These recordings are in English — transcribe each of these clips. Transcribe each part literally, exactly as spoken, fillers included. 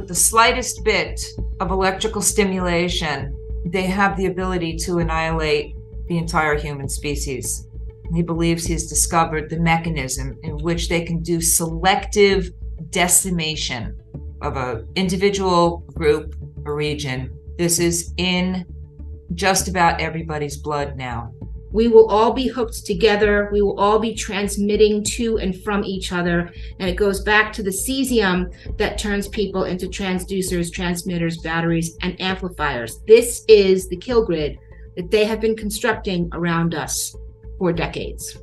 with the slightest bit of electrical stimulation, they have the ability to annihilate the entire human species. He believes he's discovered the mechanism in which they can do selective decimation of an individual group or region. This is in just about everybody's blood now. We will all be hooked together. We will all be transmitting to and from each other. And it goes back to the cesium that turns people into transducers, transmitters, batteries, and amplifiers. This is the kill grid that they have been constructing around us for decades.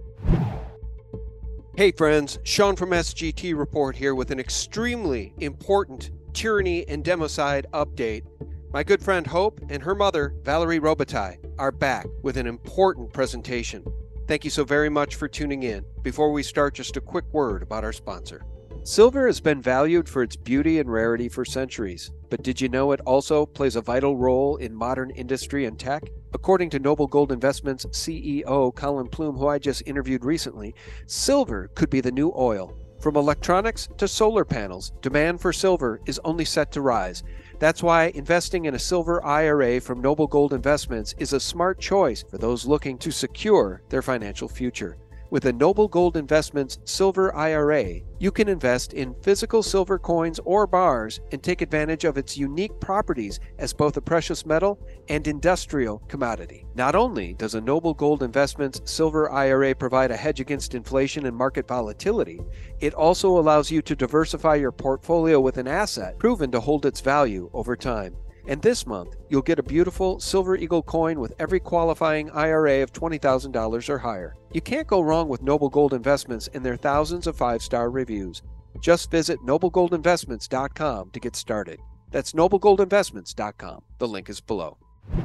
Hey friends, Sean from S G T Report here with an extremely important tyranny and democide update. My good friend Hope and her mother, Valerie Robitaille, are back with an important presentation. Thank you so very much for tuning in. Before we start, just a quick word about our sponsor. Silver has been valued for its beauty and rarity for centuries, but did you know it also plays a vital role in modern industry and tech? According to Noble Gold Investments C E O Colin Plume, who I just interviewed recently, silver could be the new oil. From electronics to solar panels, demand for silver is only set to rise. That's why investing in a silver I R A from Noble Gold Investments is a smart choice for those looking to secure their financial future. With a Noble Gold Investments Silver I R A, you can invest in physical silver coins or bars and take advantage of its unique properties as both a precious metal and industrial commodity. Not only does a Noble Gold Investments Silver I R A provide a hedge against inflation and market volatility, it also allows you to diversify your portfolio with an asset proven to hold its value over time. And this month, you'll get a beautiful Silver Eagle coin with every qualifying I R A of twenty thousand dollars or higher. You can't go wrong with Noble Gold Investments and their thousands of five-star reviews. Just visit noble gold investments dot com to get started. That's noble gold investments dot com. The link is below.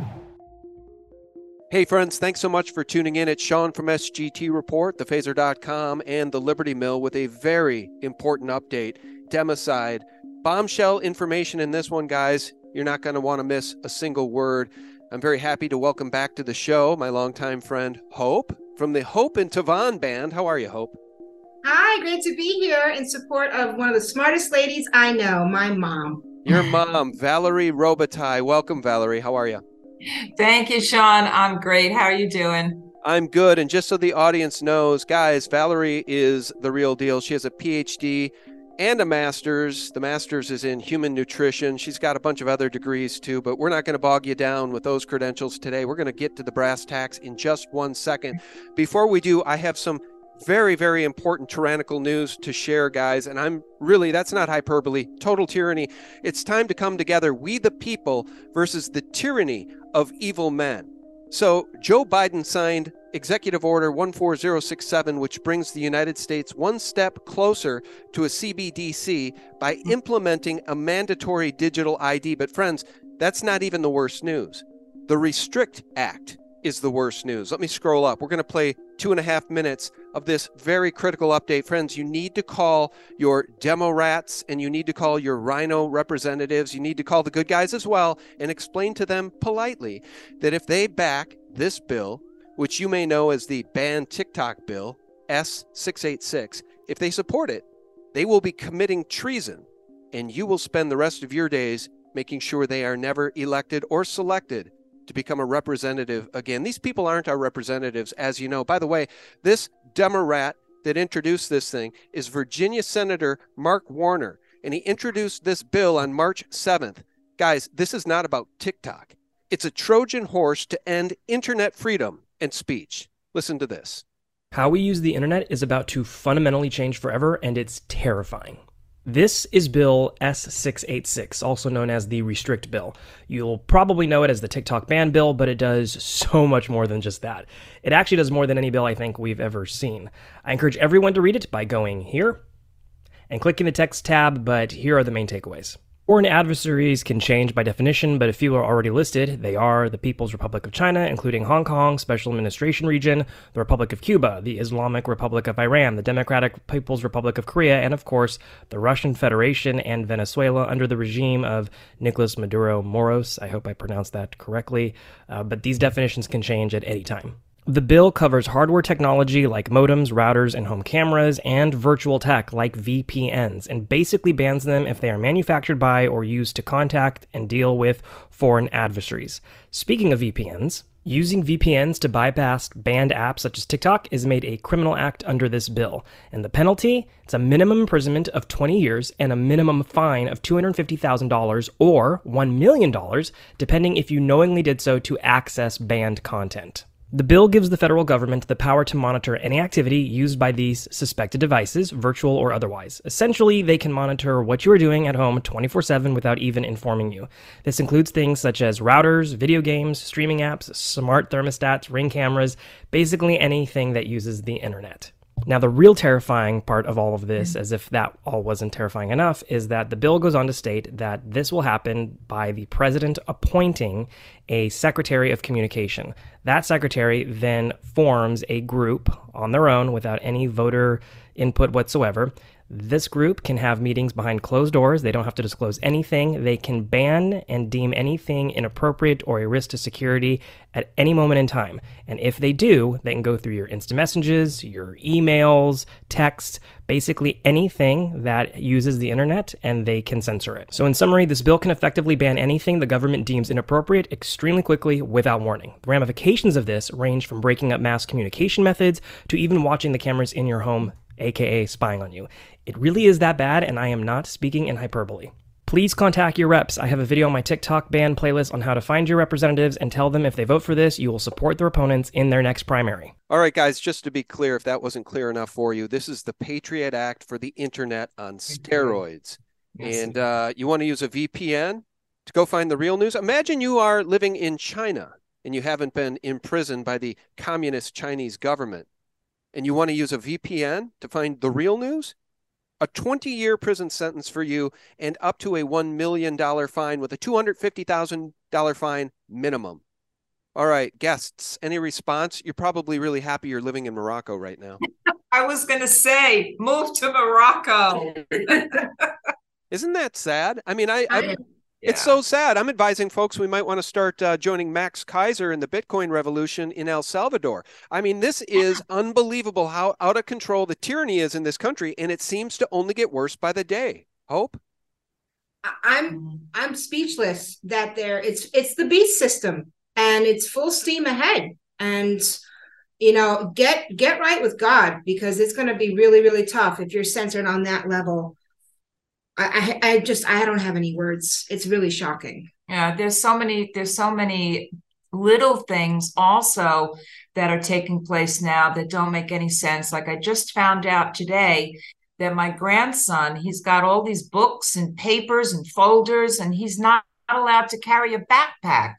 Hey friends, thanks so much for tuning in. It's Sean from S G T Report, the phaser dot com, and the Liberty Mill with a very important update. Democide. Bombshell information in this one, guys. You're not going to want to miss a single word. I'm very happy to welcome back to the show my longtime friend, Hope, from the Hope and Tavon Band. How are you, Hope? Hi, great to be here in support of one of the smartest ladies I know, my mom. Your mom, Valerie Robitaille. Welcome, Valerie. How are you? Thank you, Sean. I'm great. How are you doing? I'm good. And just so the audience knows, guys, Valerie is the real deal. She has a P H D and a master's. The master's is in human nutrition. She's got a bunch of other degrees too, but we're not going to bog you down with those credentials today. We're going to get to the brass tacks in just one second. Before we do, I have some very, very important tyrannical news to share, guys. And I'm really, that's not hyperbole, total tyranny. It's time to come together. We the people versus the tyranny of evil men. So Joe Biden signed Executive Order one four zero six seven, which brings the United States one step closer to a C B D C by implementing a mandatory digital I D. But friends, that's not even the worst news. The Restrict Act is the worst news. Let me scroll up. We're going to play two and a half minutes of this very critical update. Friends, you need to call your demo rats and you need to call your rhino representatives. You need to call the good guys as well and explain to them politely that if they back this bill, which you may know as the Ban TikTok Bill, S six eighty-six, if they support it, they will be committing treason and you will spend the rest of your days making sure they are never elected or selected to become a representative again. These people aren't our representatives, as you know. By the way, this Democrat that introduced this thing is Virginia Senator Mark Warner, and he introduced this bill on March seventh. Guys, this is not about TikTok. It's a Trojan horse to end internet freedom and speech. Listen to this. How we use the internet is about to fundamentally change forever, and it's terrifying. This is Bill S six eighty-six, also known as the Restrict Bill. You'll probably know it as the TikTok ban bill, but it does so much more than just that. It actually does more than any bill I think we've ever seen. I encourage everyone to read it by going here and clicking the text tab, but here are the main takeaways. Foreign adversaries can change by definition, but a few are already listed. They are the People's Republic of China, including Hong Kong, Special Administration Region, the Republic of Cuba, the Islamic Republic of Iran, the Democratic People's Republic of Korea, and of course, the Russian Federation and Venezuela under the regime of Nicolas Maduro Moros. I hope I pronounced that correctly, uh, but these definitions can change at any time. The bill covers hardware technology like modems, routers, and home cameras, and virtual tech like V P Ns, and basically bans them if they are manufactured by or used to contact and deal with foreign adversaries. Speaking of V P Ns, using V P Ns to bypass banned apps such as TikTok is made a criminal act under this bill, and the penalty, it's a minimum imprisonment of twenty years and a minimum fine of two hundred fifty thousand dollars or one million dollars, depending if you knowingly did so to access banned content. The bill gives the federal government the power to monitor any activity used by these suspected devices, virtual or otherwise. Essentially, they can monitor what you are doing at home twenty-four seven without even informing you. This includes things such as routers, video games, streaming apps, smart thermostats, Ring cameras, basically anything that uses the internet. Now, the real terrifying part of all of this, as if that all wasn't terrifying enough, is that the bill goes on to state that this will happen by the president appointing a secretary of communication. That secretary then forms a group on their own without any voter input whatsoever. This group can have meetings behind closed doors. They don't have to disclose anything. They can ban and deem anything inappropriate or a risk to security at any moment in time. And if they do, they can go through your instant messages, your emails, text, basically anything that uses the internet, and they can censor it. So in summary, this bill can effectively ban anything the government deems inappropriate extremely quickly without warning. The ramifications of this range from breaking up mass communication methods to even watching the cameras in your home, aka spying on you. It really is that bad, and I am not speaking in hyperbole. Please contact your reps. I have a video on my TikTok ban playlist on how to find your representatives and tell them if they vote for this, you will support their opponents in their next primary. All right, guys, just to be clear, if that wasn't clear enough for you, this is the Patriot Act for the internet on steroids. Yes. And uh, you want to use a V P N to go find the real news? Imagine you are living in China and you haven't been imprisoned by the communist Chinese government, and you want to use a V P N to find the real news? A twenty-year prison sentence for you and up to a one million dollars fine with a two hundred fifty thousand dollars fine minimum. All right, guests, any response? You're probably really happy you're living in Morocco right now. I was going to say, move to Morocco. Isn't that sad? I mean, I... I Yeah. It's so sad. I'm advising folks we might want to start uh, joining Max Kaiser in the Bitcoin revolution in El Salvador. I mean, this is unbelievable how out of control the tyranny is in this country, and it seems to only get worse by the day. Hope? I'm I'm speechless that there it's it's the beast system and it's full steam ahead. And you know, get get right with God, because it's going to be really, really tough if you're censored on that level. I, I just, I don't have any words. It's really shocking. Yeah, there's so many, there's so many little things also that are taking place now that don't make any sense. Like I just found out today that my grandson, he's got all these books and papers and folders, and he's not allowed to carry a backpack.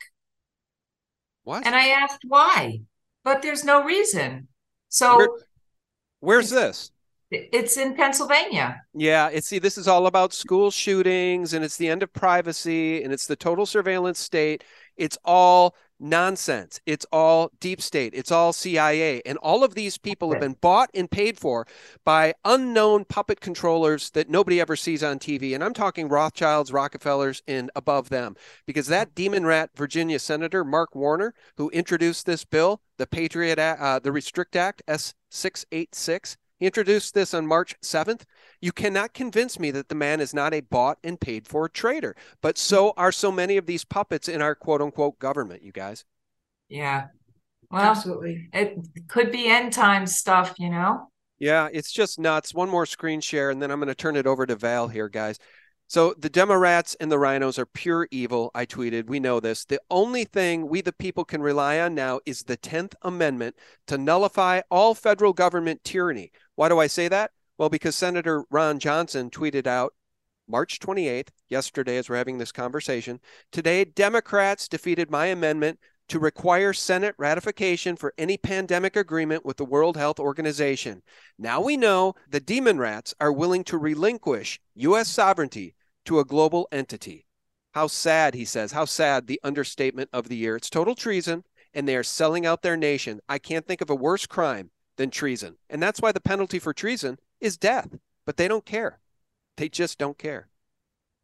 What? And I asked why, but there's no reason. So Where, where's this? It's in Pennsylvania. Yeah, it's see, this is all about school shootings, and it's the end of privacy, and it's the total surveillance state. It's all nonsense. It's all deep state. It's all C I A. And all of these people have been bought and paid for by unknown puppet controllers that nobody ever sees on T V. And I'm talking Rothschilds, Rockefellers, and above them. Because that demon rat Virginia Senator, Mark Warner, who introduced this bill, the Patriot Act, uh, the Restrict Act, S six eighty-six, he introduced this on March seventh. You cannot convince me that the man is not a bought and paid for traitor. But so are so many of these puppets in our quote unquote government, you guys. Yeah. Well, absolutely. It could be end time stuff, you know? Yeah, it's just nuts. One more screen share, and then I'm going to turn it over to Val here, guys. So the Demorats and the rhinos are pure evil, I tweeted. We know this. The only thing we the people can rely on now is the tenth Amendment to nullify all federal government tyranny. Why do I say that? Well, because Senator Ron Johnson tweeted out March twenty-eighth, yesterday as we're having this conversation, today Democrats defeated my amendment to require Senate ratification for any pandemic agreement with the World Health Organization. Now we know the demon rats are willing to relinquish U S sovereignty to a global entity. How sad, he says, how sad, the understatement of the year. It's total treason, and they are selling out their nation. I can't think of a worse crime than treason. And that's why the penalty for treason is death. But they don't care. They just don't care.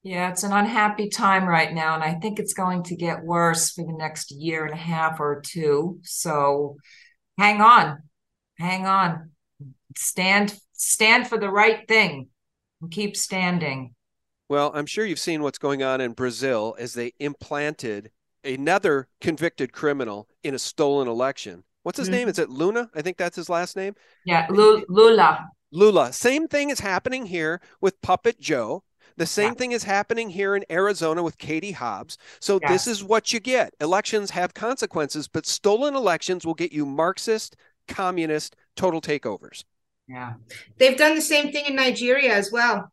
Yeah, it's an unhappy time right now, and I think it's going to get worse for the next year and a half or two. So hang on, hang on. Stand stand for the right thing and keep standing. Well, I'm sure you've seen what's going on in Brazil as they implanted another convicted criminal in a stolen election. What's his name? Mhm. Is it Luna? I think that's his last name. Yeah, Lu- Lula. Lula. Same thing is happening here with Puppet Joe. The Yeah, same thing is happening here in Arizona with Katie Hobbs. So this yes. is what you get. Elections have consequences, but stolen elections will get you Marxist, communist, total takeovers. Yeah. They've done the same thing in Nigeria as well.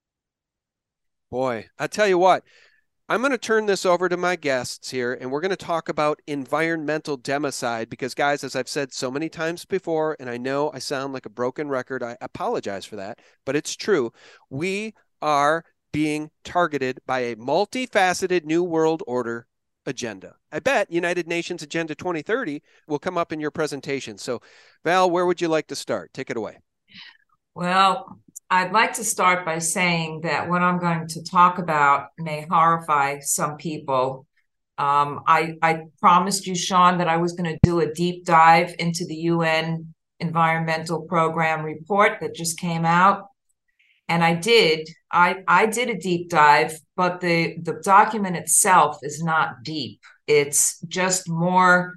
Boy, I tell you what, I'm going to turn this over to my guests here, and we're going to talk about environmental democide because, guys, as I've said so many times before, and I know I sound like a broken record, I apologize for that, but it's true. We are being targeted by a multifaceted New World Order agenda. I bet United Nations Agenda twenty thirty will come up in your presentation. So, Val, where would you like to start? Take it away. Well, I'd like to start by saying that what I'm going to talk about may horrify some people. Um, I, I promised you, Sean, that I was going to do a deep dive into the U N Environmental Program report that just came out. And I did. I, I did a deep dive, but the, the document itself is not deep. It's just more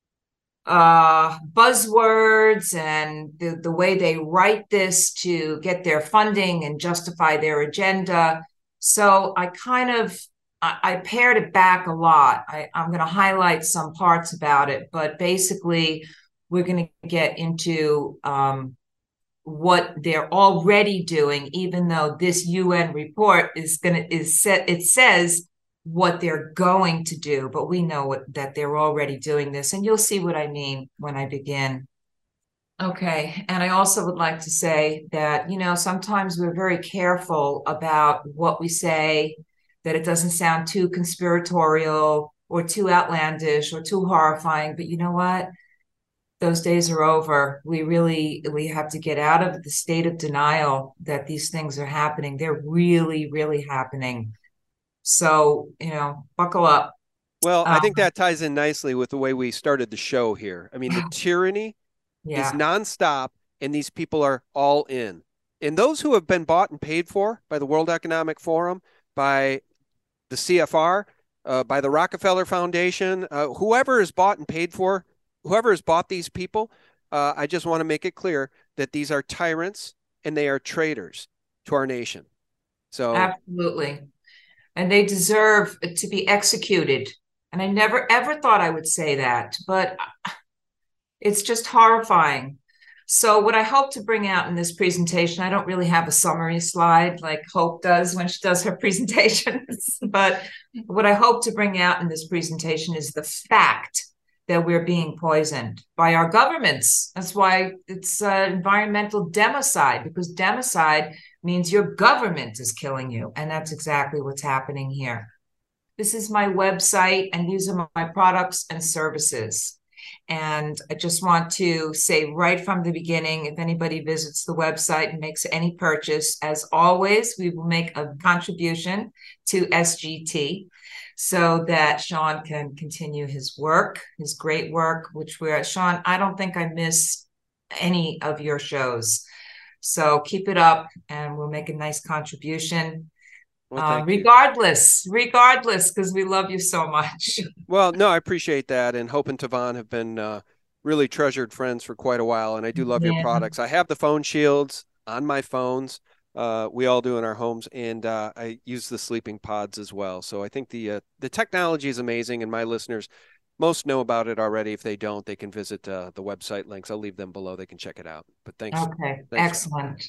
uh, buzzwords and the, the way they write this to get their funding and justify their agenda. So I kind of I, I pared it back a lot. I, I'm going to highlight some parts about it, but basically we're going to get into um, what they're already doing, even though this U N report is going to is set. It says what they're going to do, but we know what, that they're already doing this, and you'll see what I mean when I begin. Okay, and I also would like to say that, you know, sometimes we're very careful about what we say, that it doesn't sound too conspiratorial or too outlandish or too horrifying, but you know what? Those days are over. We really we have to get out of the state of denial that these things are happening. They're really, really happening. So, you know, buckle up. Well, I Um, think that ties in nicely with the way we started the show here. I mean, the tyranny is yeah, nonstop, and these people are all in. And those who have been bought and paid for by the World Economic Forum, by the C F R, uh, by the Rockefeller Foundation, uh, whoever is bought and paid for, whoever has bought these people, uh, I just want to make it clear that these are tyrants and they are traitors to our nation. So, absolutely. And they deserve to be executed. And I never ever thought I would say that, but it's just horrifying. So, what I hope to bring out in this presentation, I don't really have a summary slide like Hope does when she does her presentations, but what I hope to bring out in this presentation is the fact that we're being poisoned by our governments. That's why it's uh, environmental democide, because democide means your government is killing you. And that's exactly what's happening here. This is my website, and these are my products and services. And I just want to say right from the beginning, if anybody visits the website and makes any purchase, as always, we will make a contribution to S G T so that Sean can continue his work, his great work, which we're, Sean, I don't think I miss any of your shows. So keep it up and we'll make a nice contribution. well, Uh, thank you. regardless, regardless, because we love you so much. Well, no, I appreciate that. And Hope and Tavon have been uh, really treasured friends for quite a while. And I do love your Yeah. products. I have the phone shields on my phones. Uh, we all do in our homes. And uh, I use the sleeping pods as well. So I think the uh, the technology is amazing. And my listeners, most know about it already. If they don't, they can visit uh, the website links. I'll leave them below. They can check it out. But thanks. Okay, Thanks, Val. excellent.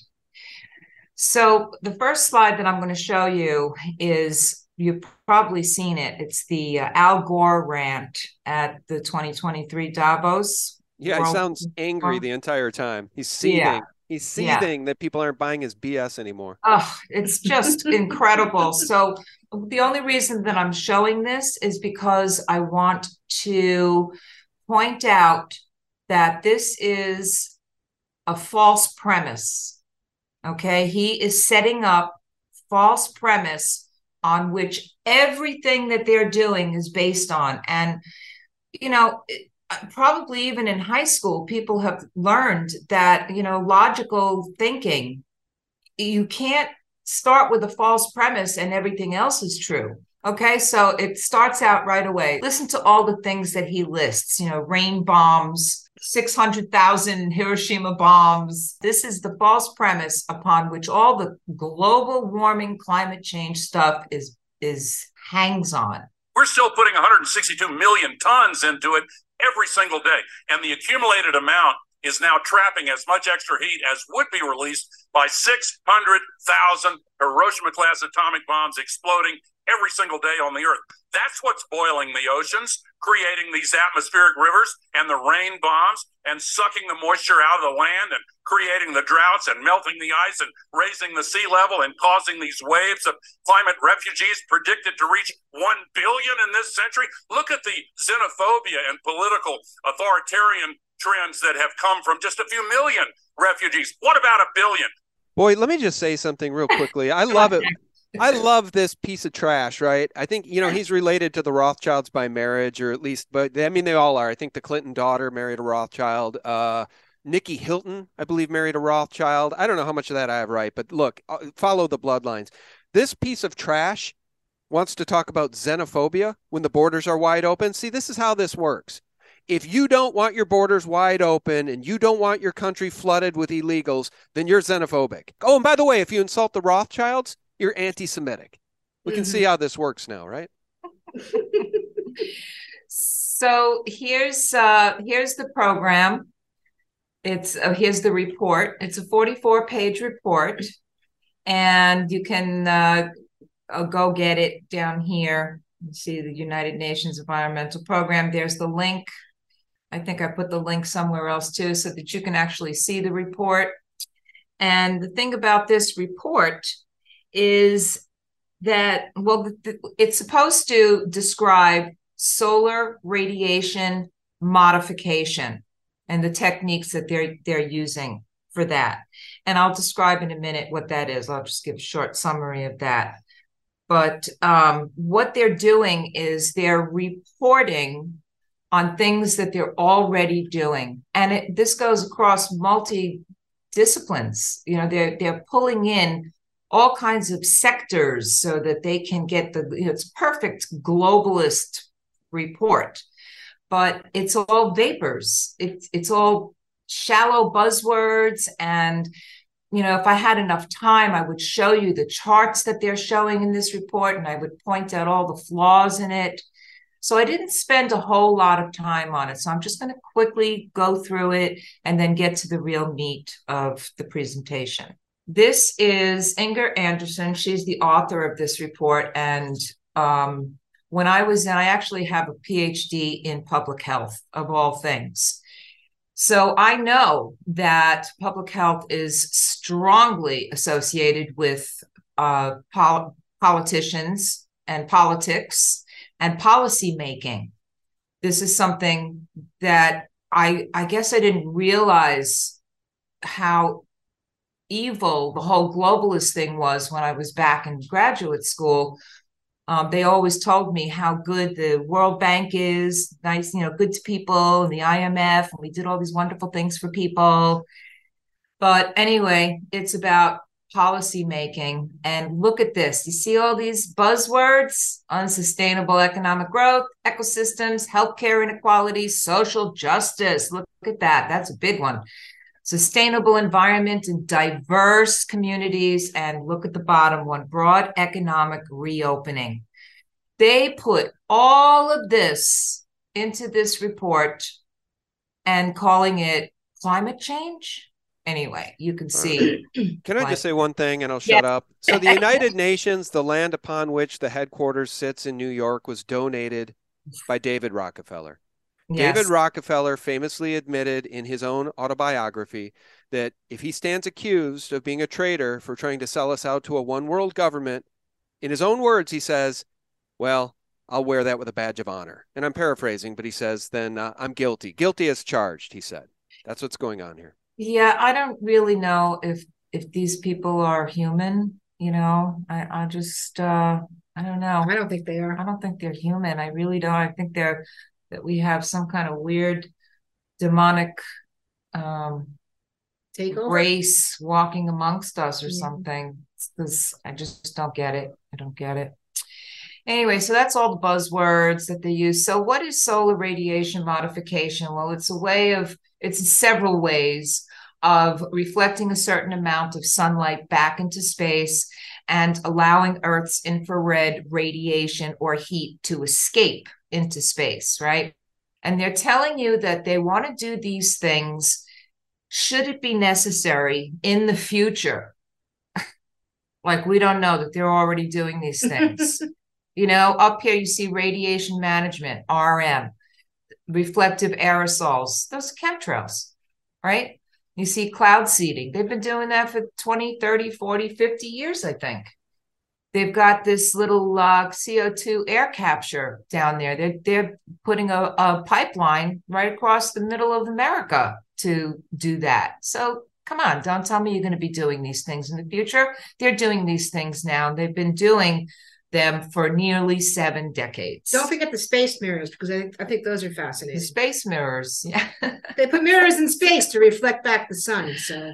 So the first slide that I'm going to show you is, you've probably seen it. It's the uh, Al Gore rant at the twenty twenty-three Davos Yeah, he World sounds angry Forum. the entire time. He's Yeah, seething. He's yeah. seething that people aren't buying his B S anymore. Oh, it's just incredible. So the only reason that I'm showing this is because I want to point out that this is a false premise. Okay, he is setting up false premise on which everything that they're doing is based on. And, you know, probably even in high school, people have learned that, you know, logical thinking, you can't start with a false premise and everything else is true. Okay, so it starts out right away. Listen to all the things that he lists, you know, rain bombs, six hundred thousand Hiroshima bombs. This is the false premise upon which all the global warming, climate change stuff is, is hangs on. We're still putting one hundred sixty-two million tons into it every single day. And the accumulated amount is now trapping as much extra heat as would be released by six hundred thousand Hiroshima-class atomic bombs exploding every single day on the Earth. That's what's boiling the oceans, creating these atmospheric rivers and the rain bombs and sucking the moisture out of the land and creating the droughts and melting the ice and raising the sea level and causing these waves of climate refugees predicted to reach one billion in this century. Look at the xenophobia and political authoritarian trends that have come from just a few million refugees. What about a billion? Boy, let me just say something real quickly. I love it. I love this piece of trash, right? I think, you know, he's related to the Rothschilds by marriage, or at least, but I mean, they all are. I think the Clinton daughter married a Rothschild. Uh, Nikki Hilton, I believe, married a Rothschild. I don't know how much of that I have right, but look, follow the bloodlines. This piece of trash wants to talk about xenophobia when the borders are wide open. See, this is how this works. If you don't want your borders wide open and you don't want your country flooded with illegals, then you're xenophobic. Oh, and by the way, if you insult the Rothschilds, you're anti-Semitic. We can mm-hmm. see how this works now, right? So here's uh, here's the program. It's uh, here's the report. It's a forty-four page report, and you can uh, uh, go get it down here. You see the United Nations Environmental Program. There's the link. I think I put the link somewhere else too, so that you can actually see the report. And the thing about this report is that, well, it's supposed to describe solar radiation modification and the techniques that they're they're using for that. And I'll describe in a minute what that is. I'll just give a short summary of that. But um, what they're doing is they're reporting on things that they're already doing. And it, this goes across multi-disciplines. You know, they're they're pulling in all kinds of sectors so that they can get the, you know, it's perfect globalist report, but it's all vapors. It's, it's all shallow buzzwords. And, you know, if I had enough time, I would show you the charts that they're showing in this report, and I would point out all the flaws in it. So I didn't spend a whole lot of time on it. So I'm just going to quickly go through it and then get to the real meat of the presentation. This is Inger Andersen. She's the author of this report. And um, when I was in, I actually have a P H D in public health, of all things. So I know that public health is strongly associated with uh, pol- politicians and politics and policy making. This is something that I, I guess I didn't realize how evil the whole globalist thing was when I was back in graduate school. Um, they always told me how good the World Bank is, nice, you know, good to people, and the I M F, and we did all these wonderful things for people. But anyway, it's about policy making. And look at this. You see all these buzzwords: unsustainable economic growth, ecosystems, healthcare inequality, social justice. Look at that. That's a big one. Sustainable environment and diverse communities. And look at the bottom one, broad economic reopening. They put all of this into this report and calling it climate change. Anyway, you can see. Can I just say one thing and I'll shut yeah. up? So the United Nations, the land upon which the headquarters sits in New York, was donated by David Rockefeller. Yes. David Rockefeller famously admitted in his own autobiography that if he stands accused of being a traitor for trying to sell us out to a one world government, in his own words, he says, well, I'll wear that with a badge of honor. And I'm paraphrasing, but he says, then uh, I'm guilty. Guilty as charged, he said. That's what's going on here. Yeah, I don't really know if if these people are human, you know. I, I just, uh, I don't know. I don't think they are. I don't think they're human. I really don't. I think they're that we have some kind of weird demonic um Takeover. race walking amongst us or Yeah. something. Because I just don't get it. I don't get it. Anyway, so that's all the buzzwords that they use. So what is solar radiation modification? Well, it's a way of, it's several ways of reflecting a certain amount of sunlight back into space and allowing Earth's infrared radiation or heat to escape into space, right? And they're telling you that they want to do these things should it be necessary in the future. Like, we don't know that they're already doing these things. You know, up here you see radiation management, R M, reflective aerosols, those are chemtrails, right? You see cloud seeding. They've been doing that for twenty, thirty, forty, fifty years, I think. They've got this little uh, C O two air capture down there. They're, they're putting a, a pipeline right across the middle of America to do that. So come on, don't tell me you're going to be doing these things in the future. They're doing these things now. They've been doing them for nearly seven decades. Don't forget the space mirrors, because I, I think those are The fascinating. space mirrors. Yeah. They put mirrors in space to reflect back the sun. So,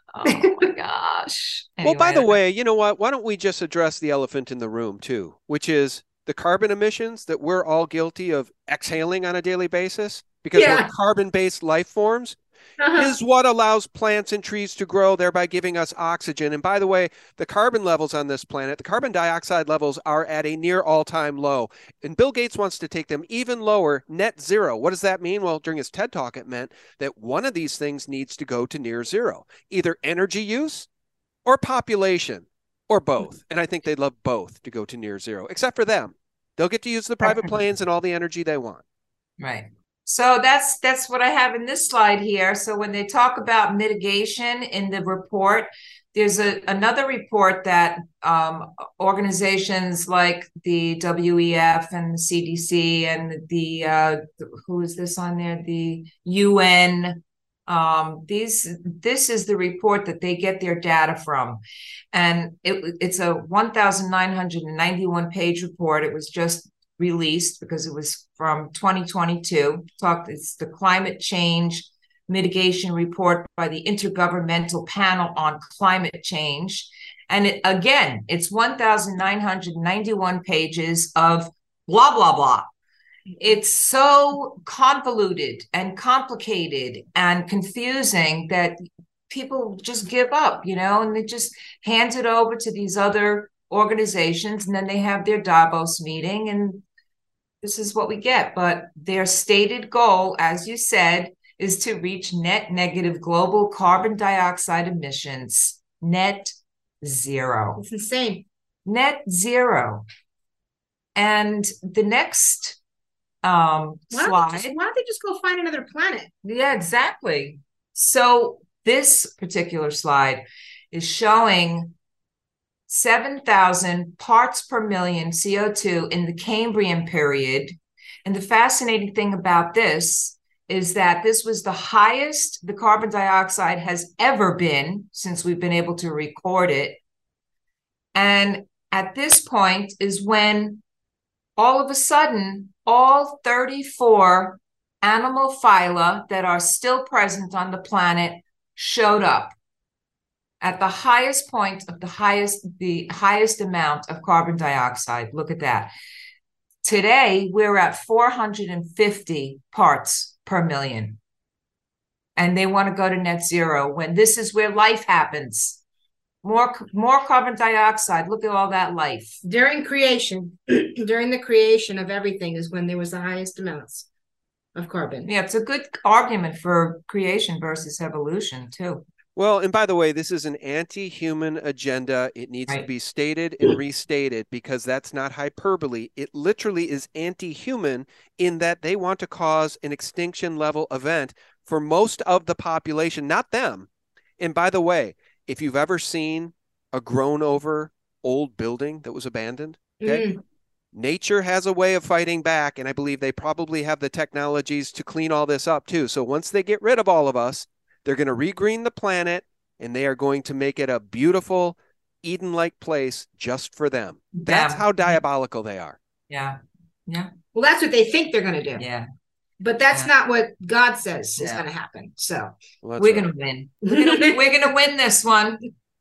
Oh my gosh. Well, by the Anyway, way, you know what? Why don't we just address the elephant in the room too, which is the carbon emissions that we're all guilty of exhaling on a daily basis because Yeah. we're carbon-based life forms uh-huh. is what allows plants and trees to grow, thereby giving us oxygen. And by the way, the carbon levels on this planet, the carbon dioxide levels are at a near all-time low. And Bill Gates wants to take them even lower, net zero. What does that mean? Well, during his TED Talk, it meant that one of these things needs to go to near zero, either energy use or population or both. And I think they'd love both to go to near zero, except for them. They'll get to use the private planes and all the energy they want. right. So that's that's what I have in this slide here. So when they talk about mitigation in the report, there's a another report that um, organizations like the W E F and the C D C and the uh, who is this on there? The U N. Um, these this is the report that they get their data from, and it, it's a one thousand nine hundred ninety-one page report. It was just released because it was from twenty twenty-two. Talked, it's the climate change mitigation report by the Intergovernmental Panel on Climate Change. And it, again, it's one thousand nine hundred ninety-one pages of blah, blah, blah. It's so convoluted and complicated and confusing that people just give up, you know, and they just hand it over to these other organizations, and then they have their Davos meeting, and this is what we get. But their stated goal, as you said, is to reach net negative global carbon dioxide emissions, net zero. It's insane. Net zero. And the next um, Why don't, slide. they just, why don't they just go find another planet? Yeah, exactly. So this particular slide is showing seven thousand parts per million C O two in the Cambrian period. And the fascinating thing about this is that this was the highest the carbon dioxide has ever been since we've been able to record it. And at this point is when all of a sudden, all thirty-four animal phyla that are still present on the planet showed up at the highest point of the highest, the highest amount of carbon dioxide. Look at that. Today, we're at four hundred fifty parts per million. And they want to go to net zero when this is where life happens. More, more carbon dioxide. Look at all that life. During creation, during the creation of everything is when there was the highest amounts of carbon. Yeah, it's a good argument for creation versus evolution, too. Well, and by the way, this is an anti-human agenda. It needs Right. to be stated and restated because that's not hyperbole. It literally is anti-human in that they want to cause an extinction level event for most of the population, not them. And by the way, if you've ever seen a grown over old building that was abandoned, okay, Mm. nature has a way of fighting back. And I believe they probably have the technologies to clean all this up too. So once they get rid of all of us, they're going to regreen the planet and they are going to make it a beautiful Eden-like place just for them. That's how diabolical they are. Yeah. Yeah. Well, that's what they think they're going to do. Yeah. But that's Yeah. not what God says is Yeah. going to happen. So Well, we're right. going to win. We're going to we're gonna win this one.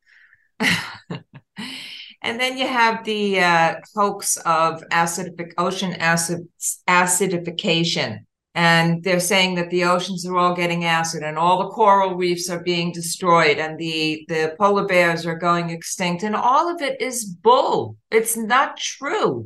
And then you have the uh, hoax of acidific ocean acid acidification. And they're saying that the oceans are all getting acid and all the coral reefs are being destroyed and the, the polar bears are going extinct. And all of it is bull. It's not true.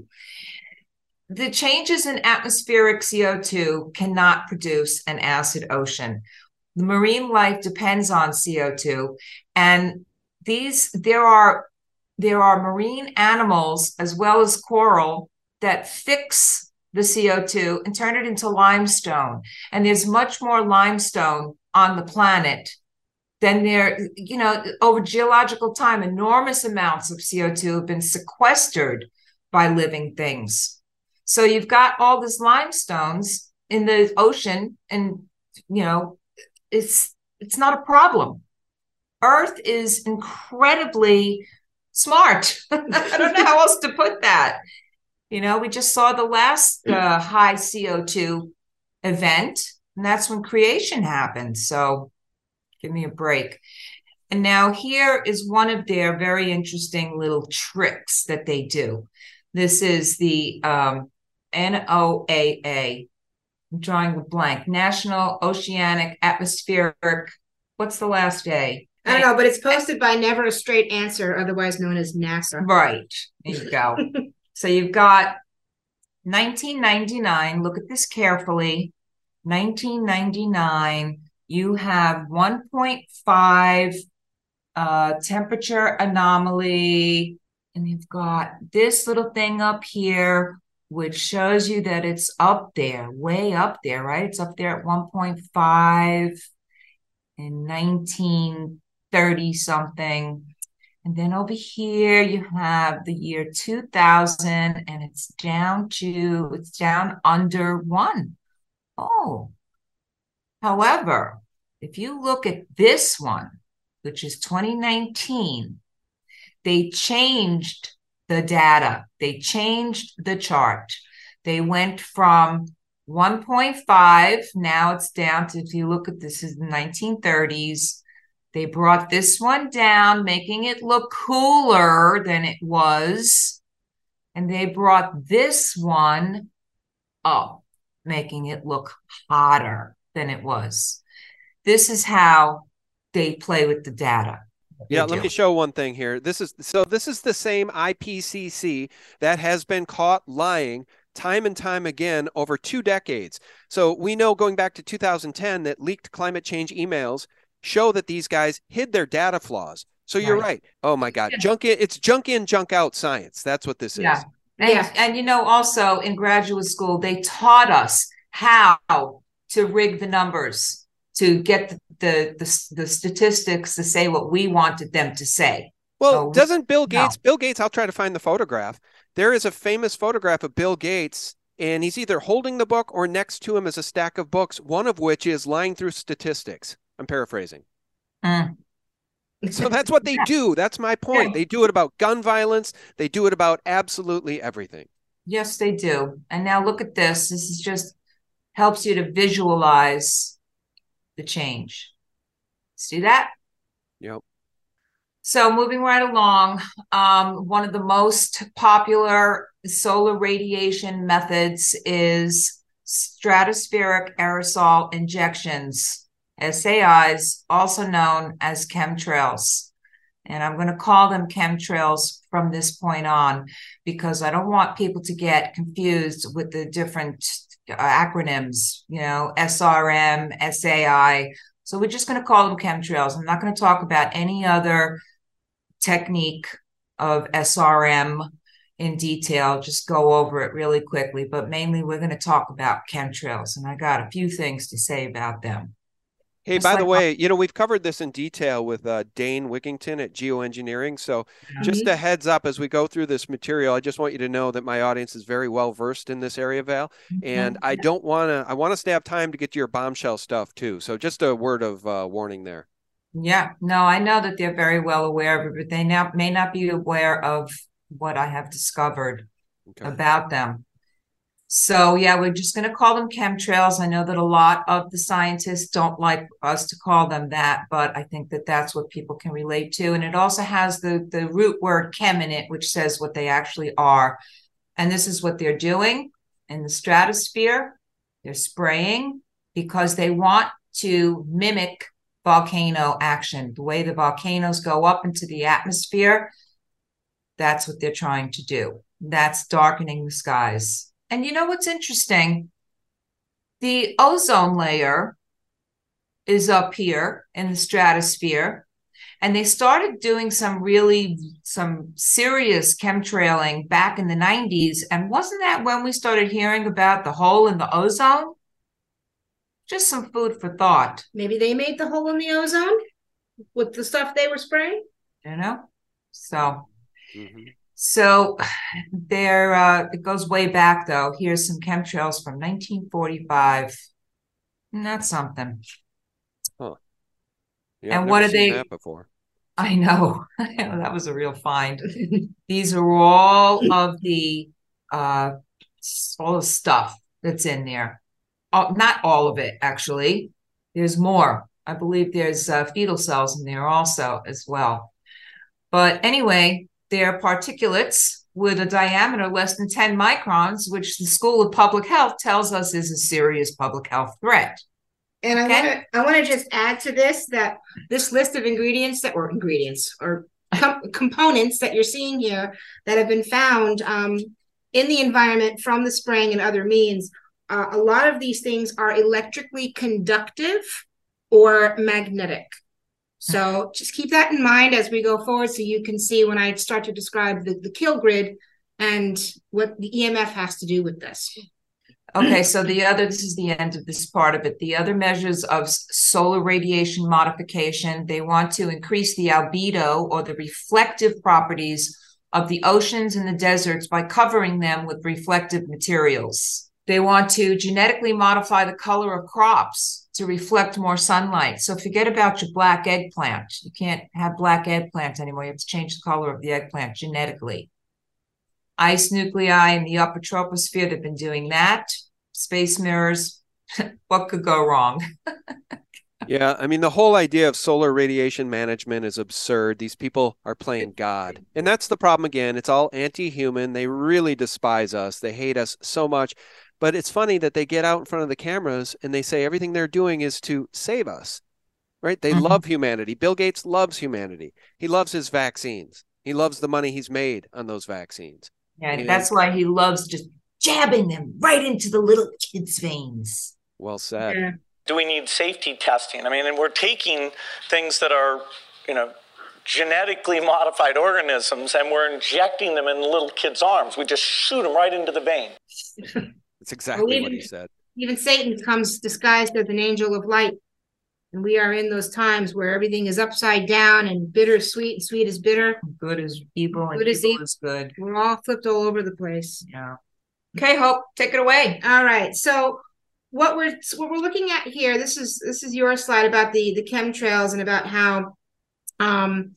The changes in atmospheric C O two cannot produce an acid ocean. The marine life depends on C O two. And these, there are There are marine animals as well as coral that fix the C O two and turn it into limestone. And there's much more limestone on the planet than there, you know, over geological time, enormous amounts of C O two have been sequestered by living things. So you've got all these limestones in the ocean and, you know, it's it's not a problem. Earth is incredibly smart. I don't know how else to put that. You know, we just saw the last uh, high C O two event, and that's when creation happened. So give me a break. And now here is one of their very interesting little tricks that they do. This is the um, N O A A. I'm drawing a blank. National Oceanic Atmospheric. What's the last A? I don't know, but it's posted by Never a Straight Answer, otherwise known as NASA. Right. There you go. So you've got nineteen ninety-nine. Look at this carefully. nineteen ninety-nine. You have one point five uh, temperature anomaly. And you've got this little thing up here, which shows you that it's up there, way up there, right? It's up there at one point five in nineteen thirty something. And then over here you have the year two thousand and it's down to, it's down under one. Oh, however, if you look at this one, which is twenty nineteen, they changed the data. They changed the chart. They went from one point five, now it's down to, if you look at this, is the nineteen thirties. They brought this one down, making it look cooler than it was. And they brought this one up, making it look hotter than it was. This is how they play with the data. Yeah, let me show one thing here. This is so this is the same I P C C that has been caught lying time and time again over two decades. So we know going back to two thousand ten that leaked climate change emails show that these guys hid their data flaws. So you're right. right. Oh my God. Junk in, it's junk in, junk out science. That's what this yeah. is. And, yeah. And, you know, also in graduate school, they taught us how to rig the numbers to get the, the, the, the statistics to say what we wanted them to say. Well, so, doesn't Bill Gates, no. Bill Gates, I'll try to find the photograph. There is a famous photograph of Bill Gates, and he's either holding the book or next to him is a stack of books, one of which is lying through statistics. I'm paraphrasing. Mm. So that's what they do. That's my point. They do it about gun violence. They do it about absolutely everything. Yes, they do. And now look at this. This is just helps you to visualize the change. See that? Yep. So moving right along, um, one of the most popular solar radiation methods is stratospheric aerosol injections. S A Is, also known as chemtrails. And I'm going to call them chemtrails from this point on because I don't want people to get confused with the different uh, acronyms, you know, S R M, S A I. So we're just going to call them chemtrails. I'm not going to talk about any other technique of S R M in detail, just go over it really quickly. But mainly we're going to talk about chemtrails. And I got a few things to say about them. Hey, by the way, you know, we've covered this in detail with uh, Dane Wigington at Geoengineering. So just a heads up as we go through this material, I just want you to know that my audience is very well versed in this area, Val. And I don't want to, I want us to have time to get to your bombshell stuff too. So just a word of uh, warning there. Yeah, no, I know that they're very well aware of it, but they now may not be aware of what I have discovered Okay. about them. So yeah, we're just going to call them chemtrails. I know that a lot of the scientists don't like us to call them that, but I think that that's what people can relate to. And it also has the, the root word chem in it, which says what they actually are. And this is what they're doing in the stratosphere. They're spraying because they want to mimic volcano action. The way the volcanoes go up into the atmosphere, that's what they're trying to do. That's darkening the skies. And you know what's interesting? The ozone layer is up here in the stratosphere, and they started doing some really, some serious chemtrailing back in the nineties. And wasn't that when we started hearing about the hole in the ozone? Just some food for thought. Maybe they made the hole in the ozone with the stuff they were spraying? You know? So... Mm-hmm. So there, uh, it goes way back though. Here's some chemtrails from nineteen forty-five. And that's something. Huh. Yeah, and I've what never are seen they? that before. I know. That was a real find. These are all of the, uh, all the stuff that's in there. Oh, not all of it, actually. There's more. I believe there's uh, fetal cells in there also as well. But anyway, they're particulates with a diameter less than ten microns, which the School of Public Health tells us is a serious public health threat. And I Okay. want to I want to just add to this that this list of ingredients that were ingredients or com- components that you're seeing here that have been found um, in the environment from the spraying and other means, uh, a lot of these things are electrically conductive or magnetic. So just keep that in mind as we go forward so you can see when I start to describe the, the kill grid and what the E M F has to do with this. Okay, so the other, this is the end of this part of it. The other measures of solar radiation modification, they want to increase the albedo or the reflective properties of the oceans and the deserts by covering them with reflective materials. They want to genetically modify the color of crops to reflect more sunlight. So forget about your black eggplant. You can't have black eggplant anymore. You have to change the color of the eggplant genetically. Ice nuclei in the upper troposphere, they've been doing that. Space mirrors, what could go wrong? Yeah, I mean, the whole idea of solar radiation management is absurd. These people are playing God. And that's the problem again. It's all anti-human. They really despise us. They hate us so much. But it's funny that they get out in front of the cameras and they say everything they're doing is to save us, right? They mm-hmm. love humanity. Bill Gates loves humanity. He loves his vaccines. He loves the money he's made on those vaccines. Yeah, and that's why he loves just jabbing them right into the little kids' veins. Well said. Yeah. Do we need safety testing? I mean, and we're taking things that are, you know, genetically modified organisms and we're injecting them in little kids' arms. We just shoot them right into the vein. That's exactly well, even, what he said. Even Satan comes disguised as an angel of light. And we are in those times where everything is upside down and bitter is sweet and sweet is bitter. Good is evil and good is evil e- is good. We're all flipped all over the place. Yeah. Okay, Hope, take it away. All right. So what we're what we're looking at here, this is this is your slide about the, the chemtrails and about how um,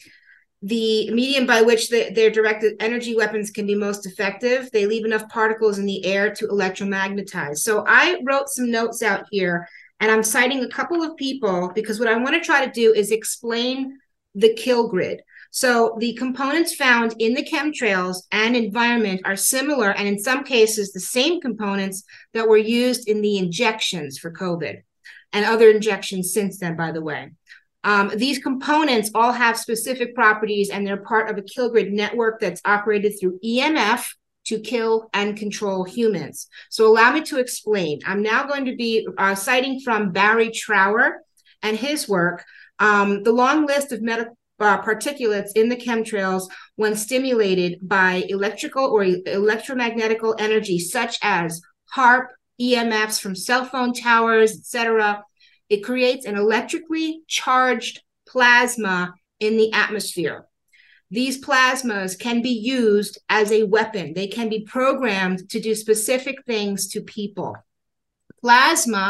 the medium by which they, their directed energy weapons can be most effective. They leave enough particles in the air to electromagnetize. So I wrote some notes out here, and I'm citing a couple of people because what I want to try to do is explain the kill grid. So the components found in the chemtrails and environment are similar, and in some cases, the same components that were used in the injections for COVID and other injections since then, by the way. Um, these components all have specific properties, and they're part of a kill grid network that's operated through E M F to kill and control humans. So allow me to explain. I'm now going to be uh, citing from Barry Trower and his work, um, the long list of medical Uh, particulates in the chemtrails when stimulated by electrical or electromagnetical energy, such as HAARP, E M Fs from cell phone towers, et cetera. It creates an electrically charged plasma in the atmosphere. These plasmas can be used as a weapon. They can be programmed to do specific things to people. Plasma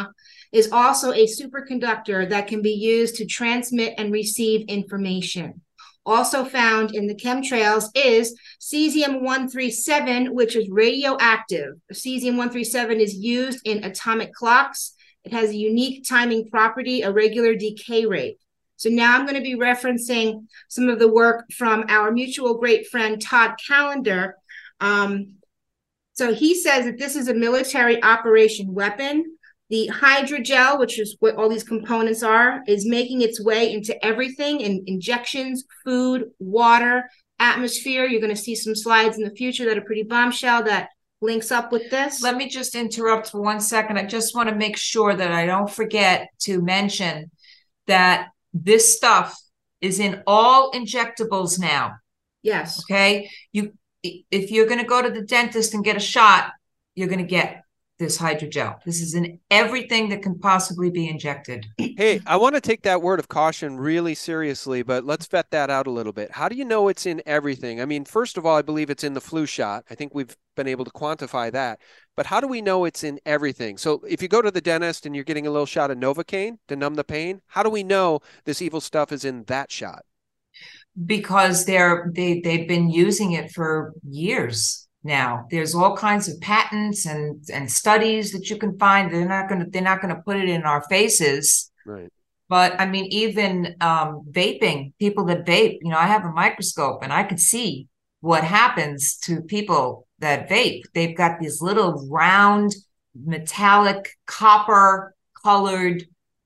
is also a superconductor that can be used to transmit and receive information. Also found in the chemtrails is cesium one thirty-seven, which is radioactive. Cesium one thirty-seven is used in atomic clocks. It has a unique timing property, a regular decay rate. So now I'm going to be referencing some of the work from our mutual great friend, Todd Callender. Um, so he says that this is a military operation weapon. The hydrogel, which is what all these components are, is making its way into everything in injections, food, water, atmosphere. You're going to see some slides in the future that are pretty bombshell that links up with this. Let me just interrupt for one second. I just want to make sure that I don't forget to mention that this stuff is in all injectables now. Yes. Okay. You, if you're going to go to the dentist and get a shot, you're going to get this hydrogel. This is in everything that can possibly be injected. Hey, I want to take that word of caution really seriously, but let's vet that out a little bit. How do you know it's in everything? I mean, first of all, I believe it's in the flu shot. I think we've been able to quantify that. But how do we know it's in everything? So if you go to the dentist and you're getting a little shot of Novocaine to numb the pain, how do we know this evil stuff is in that shot? Because they're they they've been using it for years. Now there's all kinds of patents and and studies that you can find. They're not going to they're not going to put it in our faces. Right. But I mean, even um, vaping, people that vape, you know, I have a microscope and I can see what happens to people that vape. They've got these little round metallic copper colored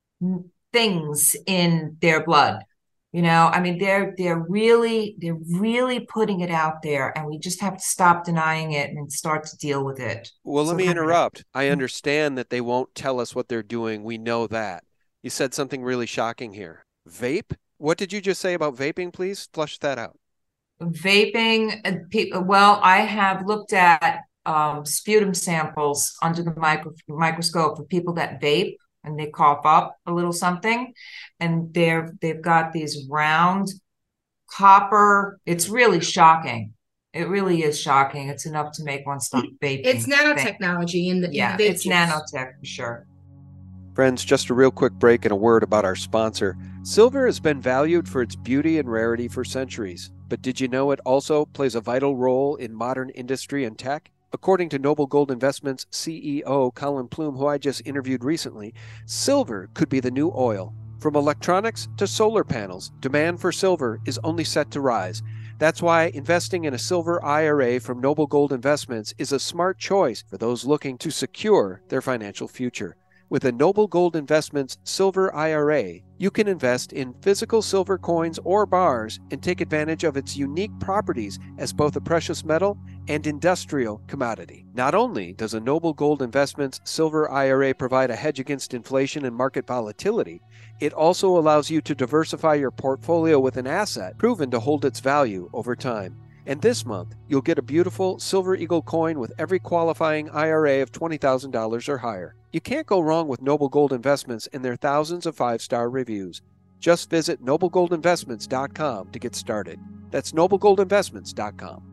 things in their blood. You know, I mean, they're they're really they're really putting it out there, and we just have to stop denying it and start to deal with it. Well, So let me kind of- interrupt. I understand that they won't tell us what they're doing. We know that. You said something really shocking here. Vape? What did you just say about vaping? Please flush that out. Vaping, uh, pe- well, I have looked at um, sputum samples under the micro- microscope for people that vape. And they cough up a little something, and they're they've got these round copper. It's really shocking. It really is shocking. It's enough to make one stop vaping. It's nanotechnology in the Yeah, in the vape it's juice. nanotech for sure. Friends, just a real quick break and a word about our sponsor. Silver has been valued for its beauty and rarity for centuries. But did you know it also plays a vital role in modern industry and tech? According to Noble Gold Investments C E O Colin Plume, who I just interviewed recently, silver could be the new oil. From electronics to solar panels, demand for silver is only set to rise. That's why investing in a silver I R A from Noble Gold Investments is a smart choice for those looking to secure their financial future. With a Noble Gold Investments Silver I R A, you can invest in physical silver coins or bars and take advantage of its unique properties as both a precious metal and industrial commodity. Not only does a Noble Gold Investments Silver I R A provide a hedge against inflation and market volatility, it also allows you to diversify your portfolio with an asset proven to hold its value over time. And this month, you'll get a beautiful Silver Eagle coin with every qualifying I R A of twenty thousand dollars or higher. You can't go wrong with Noble Gold Investments and their thousands of five-star reviews. Just visit noble gold investments dot com to get started. That's noble gold investments dot com.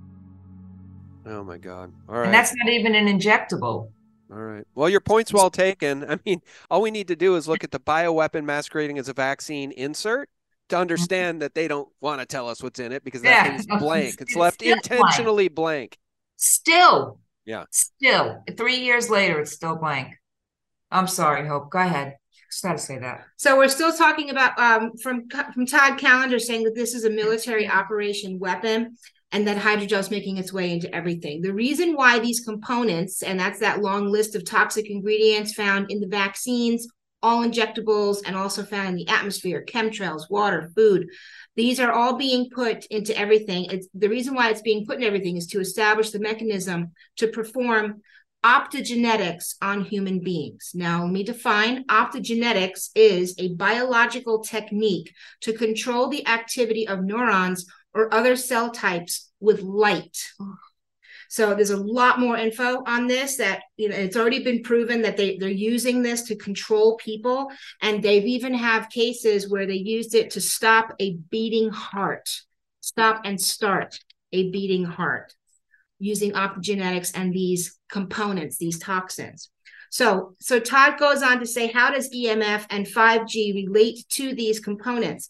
Oh my God. All right. And that's not even an injectable. All right. Well, your point's well taken. I mean, all we need to do is look at the bioweapon masquerading as a vaccine insert to understand that they don't want to tell us what's in it because that Yeah. thing's blank. It's It's left still blank. intentionally blank. Still. Yeah. Still. Three years later, it's still blank. I'm sorry, Hope. Go ahead. Just got to say that. So we're still talking about um, from from Todd Callender saying that this is a military operation weapon and that hydrogel is making its way into everything. The reason why these components, and that's that long list of toxic ingredients found in the vaccines, all injectables, and also found in the atmosphere, chemtrails, water, food. These are all being put into everything. It's the reason why it's being put in everything is to establish the mechanism to perform optogenetics on human beings. Now, let me define optogenetics is a biological technique to control the activity of neurons or other cell types with light. So there's a lot more info on this that, you know, it's already been proven that they, they're using this to control people. And they've even have cases where they used it to stop a beating heart, stop and start a beating heart using optogenetics and these components, these toxins. So, so Todd goes on to say, how does E M F and five G relate to these components?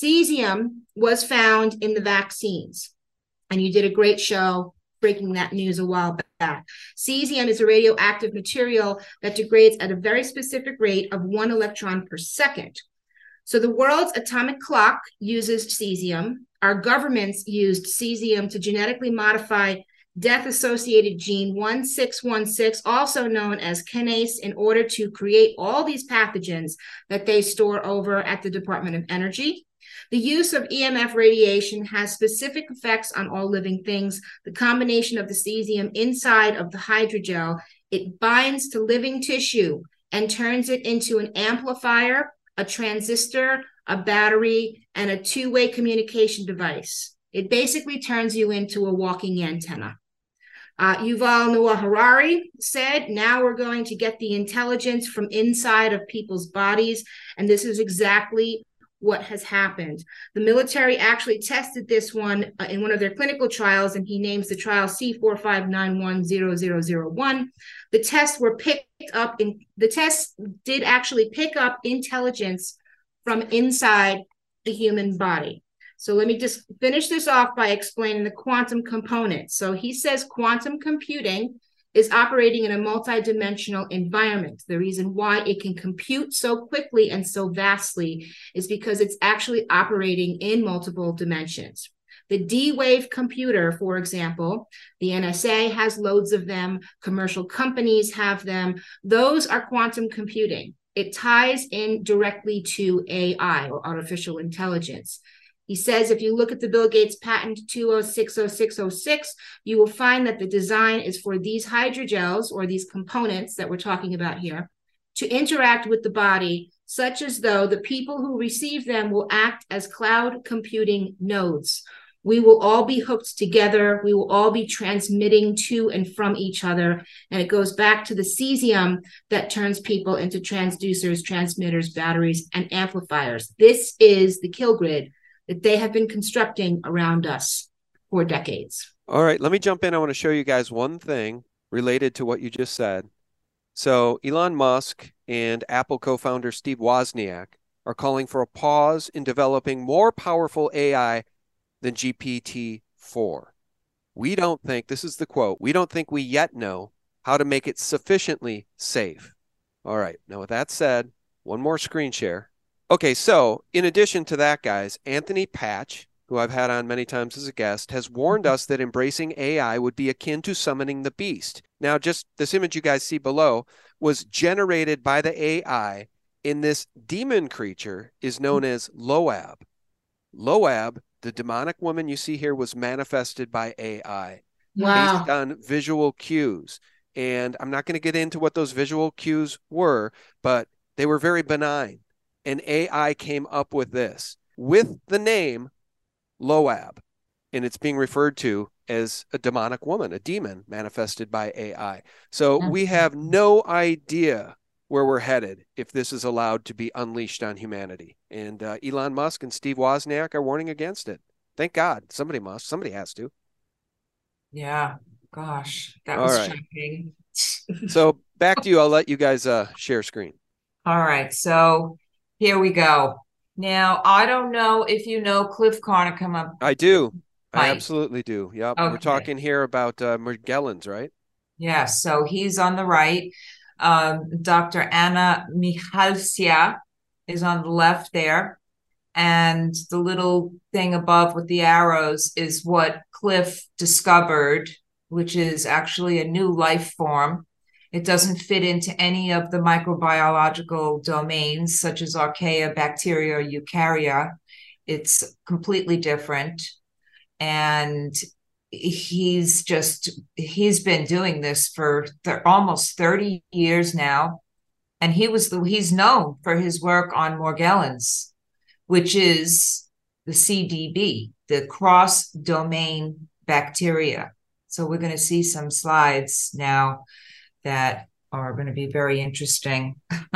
Cesium was found in the vaccines, and you did a great show breaking that news a while back. Cesium is a radioactive material that degrades at a very specific rate of one electron per second. So the world's atomic clock uses cesium. Our governments used cesium to genetically modify death-associated gene one six one six, also known as kinase, in order to create all these pathogens that they store over at the Department of Energy. The use of E M F radiation has specific effects on all living things. The combination of the cesium inside of the hydrogel, it binds to living tissue and turns it into an amplifier, a transistor, a battery, and a two-way communication device. It basically turns you into a walking antenna. Uh, Yuval Noah Harari said, now we're going to get the intelligence from inside of people's bodies, and this is exactly what has happened. The military actually tested this one uh, in one of their clinical trials, and he names the trial C four five nine one zero zero zero one. The tests were picked up in the tests did actually pick up intelligence from inside the human body. So let me just finish this off by explaining the quantum component. So he says quantum computing is operating in a multidimensional environment. The reason why it can compute so quickly and so vastly is because it's actually operating in multiple dimensions. The D-Wave computer, for example, the N S A has loads of them, commercial companies have them. Those are quantum computing. It ties in directly to A I, or artificial intelligence. He says if you look at the Bill Gates patent two oh six oh six oh six, you will find that the design is for these hydrogels, or these components that we're talking about here, to interact with the body, such as though the people who receive them will act as cloud computing nodes. We will all be hooked together. We will all be transmitting to and from each other. And it goes back to the cesium that turns people into transducers, transmitters, batteries, and amplifiers. This is the kill grid that they have been constructing around us for decades. All right, let me jump in. I want to show you guys one thing related to what you just said. So Elon Musk and Apple co-founder Steve Wozniak are calling for a pause in developing more powerful A I than G P T four. We don't think, this is the quote, we don't think we yet know how to make it sufficiently safe. All right, now with that said, one more screen share. Okay, so in addition to that, guys, Anthony Patch, who I've had on many times as a guest, has warned us that embracing A I would be akin to summoning the beast. Now, just this image you guys see below was generated by the A I, and this demon creature is known as Loab. Loab, the demonic woman you see here, was manifested by A I. Wow. Based on visual cues. And I'm not going to get into what those visual cues were, but they were very benign. And A I came up with this, with the name Loab. And it's being referred to as a demonic woman, a demon manifested by A I. So we have no idea where we're headed if this is allowed to be unleashed on humanity. And uh, Elon Musk and Steve Wozniak are warning against it. Thank God. Somebody must. Somebody has to. Yeah. Gosh, that All was right. shocking. So back to you. I'll let you guys uh, share screen. All right. So here we go. Now, I don't know if you know Cliff Carnicum. I do. I Right. absolutely do. Yep. Okay. We're talking here about uh, Morgellons, right? Yeah, so he's on the right. Um, Doctor Anna Michalcia is on the left there. And the little thing above with the arrows is what Cliff discovered, which is actually a new life form. It doesn't fit into any of the microbiological domains, such as archaea, bacteria, or eukarya. It's completely different. And he's just, he's been doing this for th- almost thirty years now. And he was the, he's known for his work on Morgellons, which is the C D B, the cross-domain bacteria. So we're going to see some slides now that are going to be very interesting.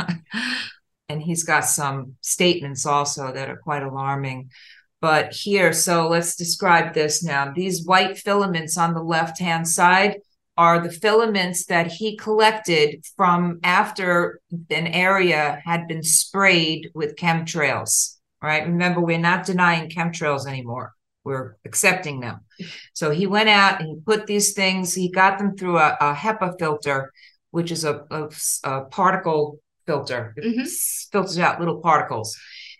And he's got some statements also that are quite alarming. But here, so let's describe this now. These white filaments on the left-hand side, are the filaments that he collected from after an area had been sprayed with chemtrails, right? Remember, we're not denying chemtrails anymore. We're accepting them. So he went out and he put these things, he got them through a, a HEPA filter, which is a, a, a particle filter. It mm-hmm. filters out little particles.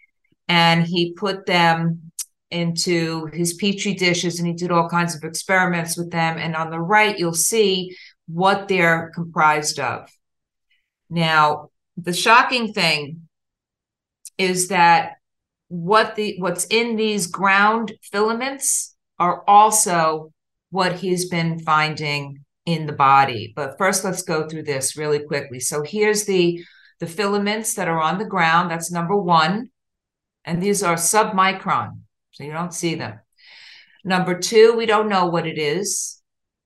And he put them into his Petri dishes and he did all kinds of experiments with them. And on the right, you'll see what they're comprised of. Now, the shocking thing is that what the what's in these ground filaments are also what he's been finding in the body. But first, let's go through this really quickly. So here's the, the filaments that are on the ground. That's number one. And these are submicron, so you don't see them. Number two, we don't know what it is.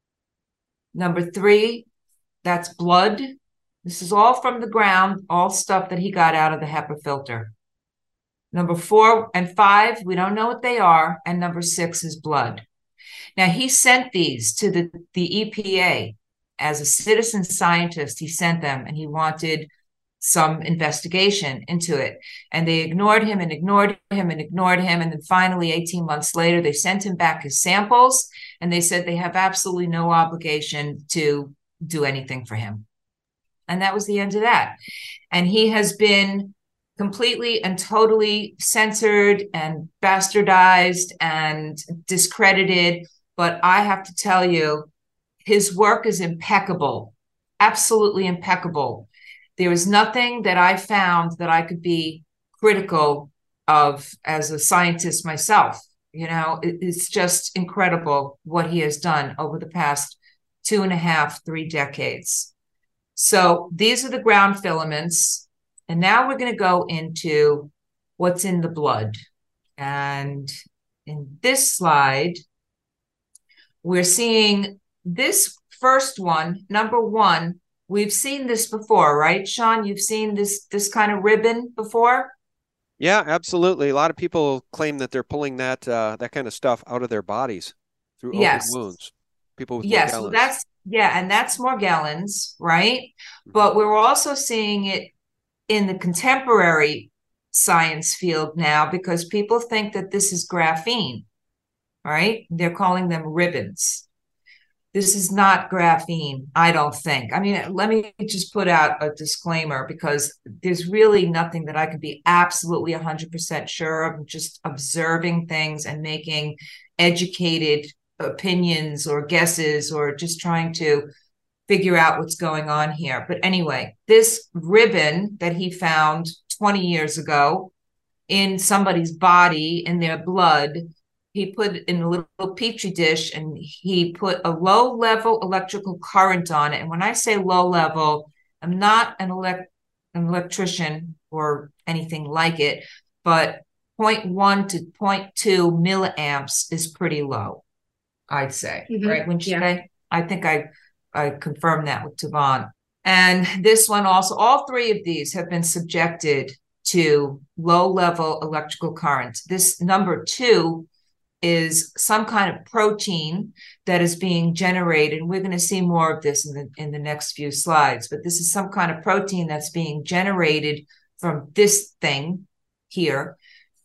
Number three, that's blood. This is all from the ground, all stuff that he got out of the HEPA filter. Number four and five, we don't know what they are. And number six is blood. Now, he sent these to the, the E P A as a citizen scientist. He sent them and he wanted some investigation into it. And they ignored him and ignored him and ignored him. And then finally, eighteen months later, they sent him back his samples and they said they have absolutely no obligation to do anything for him. And that was the end of that. And he has been completely and totally censored and bastardized and discredited. But I have to tell you, his work is impeccable, absolutely impeccable. There is nothing that I found that I could be critical of as a scientist myself. You know, it, it's just incredible what he has done over the past two and a half, three decades. So these are the ground filaments. And now we're going to go into what's in the blood. And in this slide, we're seeing this first one, number one. We've seen this before, right, Sean? You've seen this this kind of ribbon before? Yeah, absolutely. A lot of people claim that they're pulling that uh, that kind of stuff out of their bodies through yes. open wounds. People with yes, Morgellons. Well, that's yeah, and that's Morgellons, right? Mm-hmm. But we're also seeing it in the contemporary science field now because people think that this is graphene, right? They're calling them ribbons. This is not graphene, I don't think. I mean, let me just put out a disclaimer because there's really nothing that I can be absolutely one hundred percent sure of. I'm just observing things and making educated opinions or guesses or just trying to figure out what's going on here. But anyway, this ribbon that he found twenty years ago in somebody's body, in their blood, he put in a little Petri dish and he put a low level electrical current on it. And when I say low level, I'm not an, elect- an electrician or anything like it, but zero point one to zero point two milliamps is pretty low, I'd say, mm-hmm. right? Wouldn't you yeah. say? I think I I confirmed that with Tavon. And this one also, all three of these have been subjected to low-level electrical current. This number two is some kind of protein that is being generated. And we're going to see more of this in the, in the next few slides. But this is some kind of protein that's being generated from this thing here.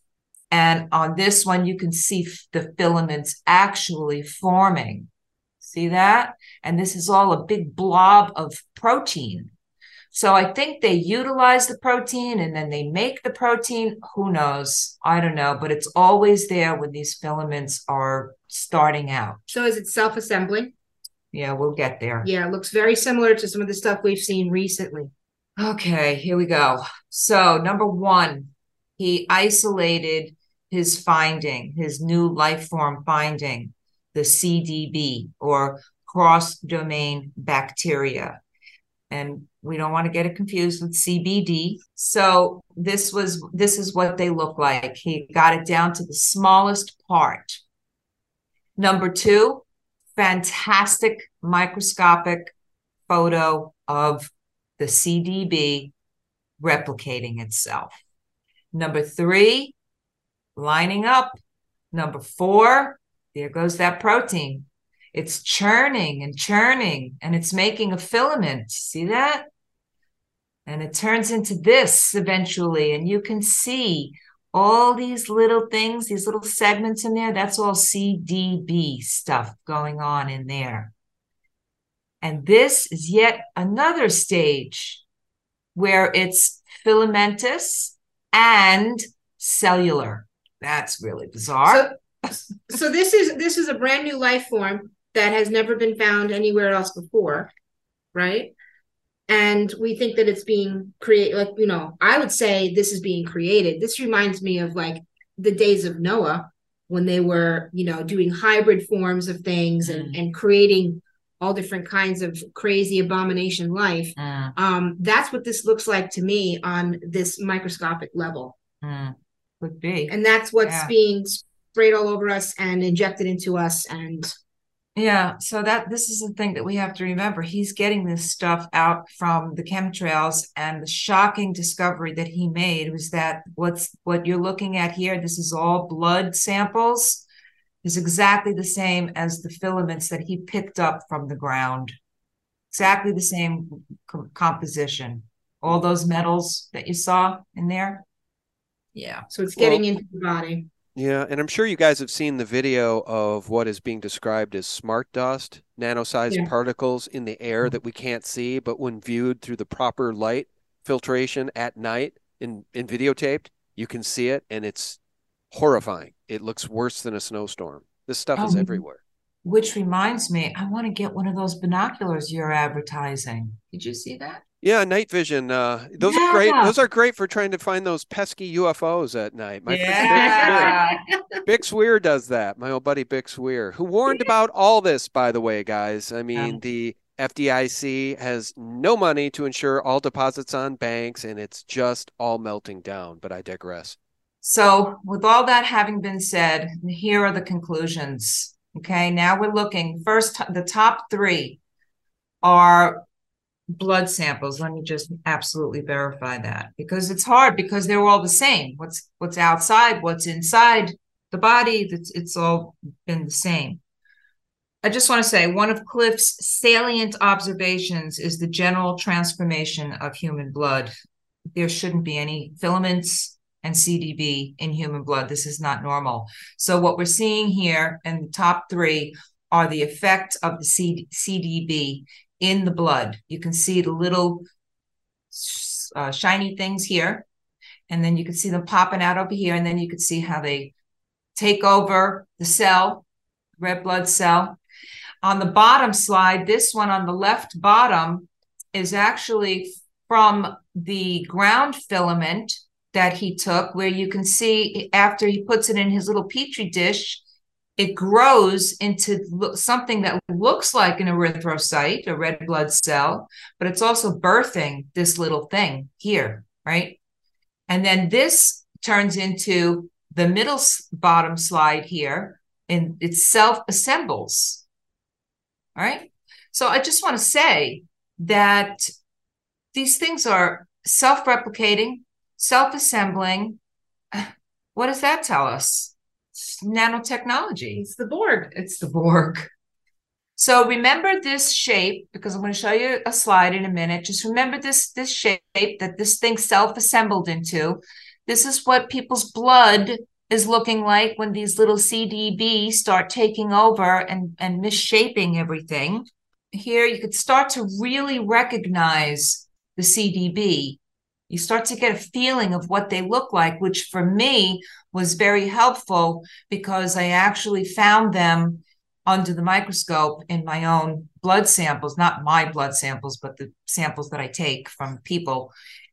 And on this one, you can see the filaments actually forming. See that? And this is all a big blob of protein. So I think they utilize the protein and then they make the protein. Who knows? I don't know. But it's always there when these filaments are starting out. So is it self-assembling? Yeah, we'll get there. Yeah, it looks very similar to some of the stuff we've seen recently. Okay, here we go. So number one, he isolated his finding, his new life form finding, the C D B, or cross-domain bacteria. And we don't want to get it confused with C B D. So this was this is what they look like. He got it down to the smallest part. Number two, fantastic microscopic photo of the C D B replicating itself. Number three, lining up. Number four, there goes that protein. It's churning and churning, and it's making a filament. See that? And it turns into this eventually, and you can see all these little things, these little segments in there. That's all C D B stuff going on in there. And this is yet another stage where it's filamentous and cellular. That's really bizarre. So, so this is this is a brand new life form that has never been found anywhere else before, right? And we think that it's being created, like, you know, I would say this is being created. This reminds me of like the days of Noah, when they were, you know, doing hybrid forms of things and, mm. and creating all different kinds of crazy abomination life. Mm. Um, that's what this looks like to me on this microscopic level. Mm. Could be. And that's what's yeah. being sprayed all over us and injected into us. And yeah, so that this is the thing that we have to remember. He's getting this stuff out from the chemtrails, and the shocking discovery that he made was that what's what you're looking at here, this is all blood samples, is exactly the same as the filaments that he picked up from the ground. Exactly the same co- composition. All those metals that you saw in there. Yeah. So it's getting well, into the body. Yeah, and I'm sure you guys have seen the video of what is being described as smart dust, nano-sized yeah. particles in the air that we can't see, but when viewed through the proper light filtration at night in, in videotaped, you can see it, and it's horrifying. It looks worse than a snowstorm. This stuff oh, is everywhere. Which reminds me, I want to get one of those binoculars you're advertising. Did you see that? Yeah, night vision. Uh, those yeah. are great. Those are great for trying to find those pesky U F Os at night. My yeah. friend Bix Weir does that. My old buddy Bix Weir, who warned about all this, by the way, guys. I mean, yeah. the F D I C has no money to insure all deposits on banks, and it's just all melting down. But I digress. So with all that having been said, here are the conclusions. Okay, now we're looking. First, the top three are blood samples. Let me just absolutely verify that, because it's hard, because they're all the same. What's what's outside, what's inside the body, it's, it's all been the same. I just want to say one of Cliff's salient observations is the general transformation of human blood. There shouldn't be any filaments and C D B in human blood. This is not normal. So what we're seeing here in the top three are the effect of the C D B in the blood. You can see the little uh, shiny things here, and then you can see them popping out over here, and then you can see how they take over the cell, red blood cell. On the bottom slide, this one on the left bottom is actually from the ground filament that he took, where you can see after he puts it in his little petri dish, it grows into something that looks like an erythrocyte, a red blood cell, but it's also birthing this little thing here, right? And then this turns into the middle bottom slide here, and it self-assembles, all right? So I just want to say that these things are self-replicating, self-assembling. What does that tell us? Nanotechnology. It's the Borg. It's the Borg. So remember this shape, because I'm going to show you a slide in a minute. Just remember this, this shape that this thing self-assembled into. This is what people's blood is looking like when these little C D B start taking over and, and misshaping everything. Here you could start to really recognize the C D B. You start to get a feeling of what they look like, which for me was very helpful, because I actually found them under the microscope in my own blood samples, not my blood samples, but the samples that I take from people.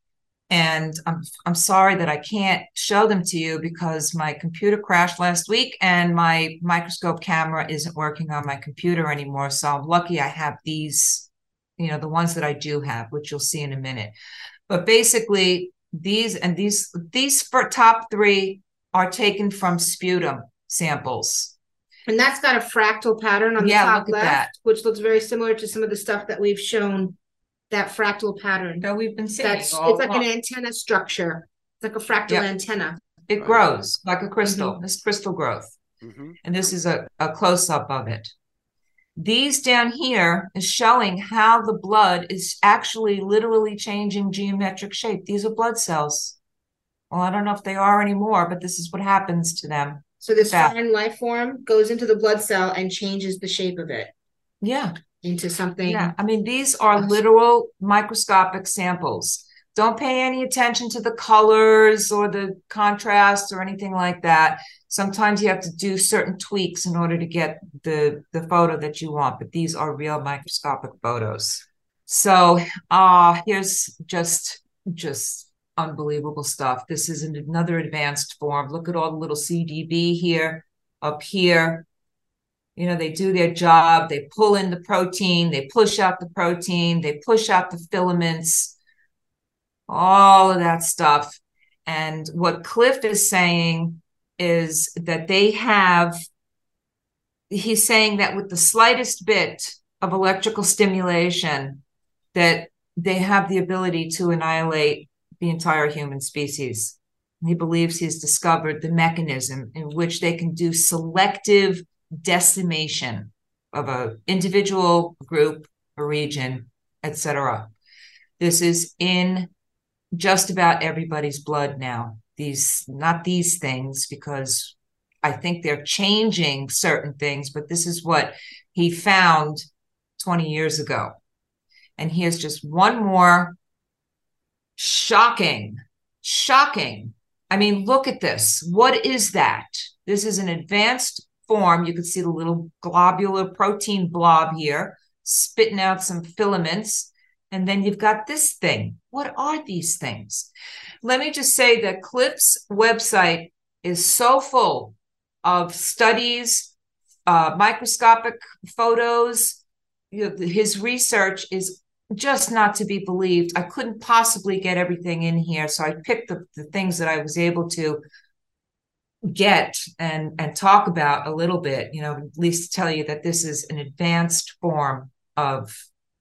And I'm I'm sorry that I can't show them to you, because my computer crashed last week and my microscope camera isn't working on my computer anymore. So I'm lucky I have these, you know, the ones that I do have, which you'll see in a minute. But basically, these and these these for top three are taken from sputum samples. And that's got a fractal pattern on the yeah, top look at left, that. Which looks very similar to some of the stuff that we've shown, that fractal pattern. That we've been seeing. That's, it's like an antenna structure. It's like a fractal yep. antenna. It right. grows like a crystal. Mm-hmm. This crystal growth. Mm-hmm. And this is a, a close-up of it. These down here is showing how the blood is actually literally changing geometric shape. These are blood cells. Well, I don't know if they are anymore, but this is what happens to them. So this That- foreign life form goes into the blood cell and changes the shape of it Yeah. into something. Yeah. I mean, these are literal microscopic samples. Don't pay any attention to the colors or the contrast or anything like that. Sometimes you have to do certain tweaks in order to get the, the photo that you want, but these are real microscopic photos. So uh, here's just, just unbelievable stuff. This is another advanced form. Look at all the little C D B here, up here. You know, they do their job. They pull in the protein. They push out the protein. They push out the filaments. All of that stuff. And what Cliff is saying is that they have, he's saying that with the slightest bit of electrical stimulation, that they have the ability to annihilate the entire human species. He believes he's discovered the mechanism in which they can do selective decimation of an individual, group, a region, et cetera. This is in just about everybody's blood now. These, not these things, because I think they're changing certain things, but this is what he found twenty years ago. And here's just one more shocking, shocking. I mean, look at this. What is that? This is an advanced form. You can see the little globular protein blob here, spitting out some filaments. And then you've got this thing. What are these things? Let me just say that Cliff's website is so full of studies, uh, microscopic photos. You know, his research is just not to be believed. I couldn't possibly get everything in here, so I picked the, the things that I was able to get and, and talk about a little bit, you know, at least tell you that this is an advanced form of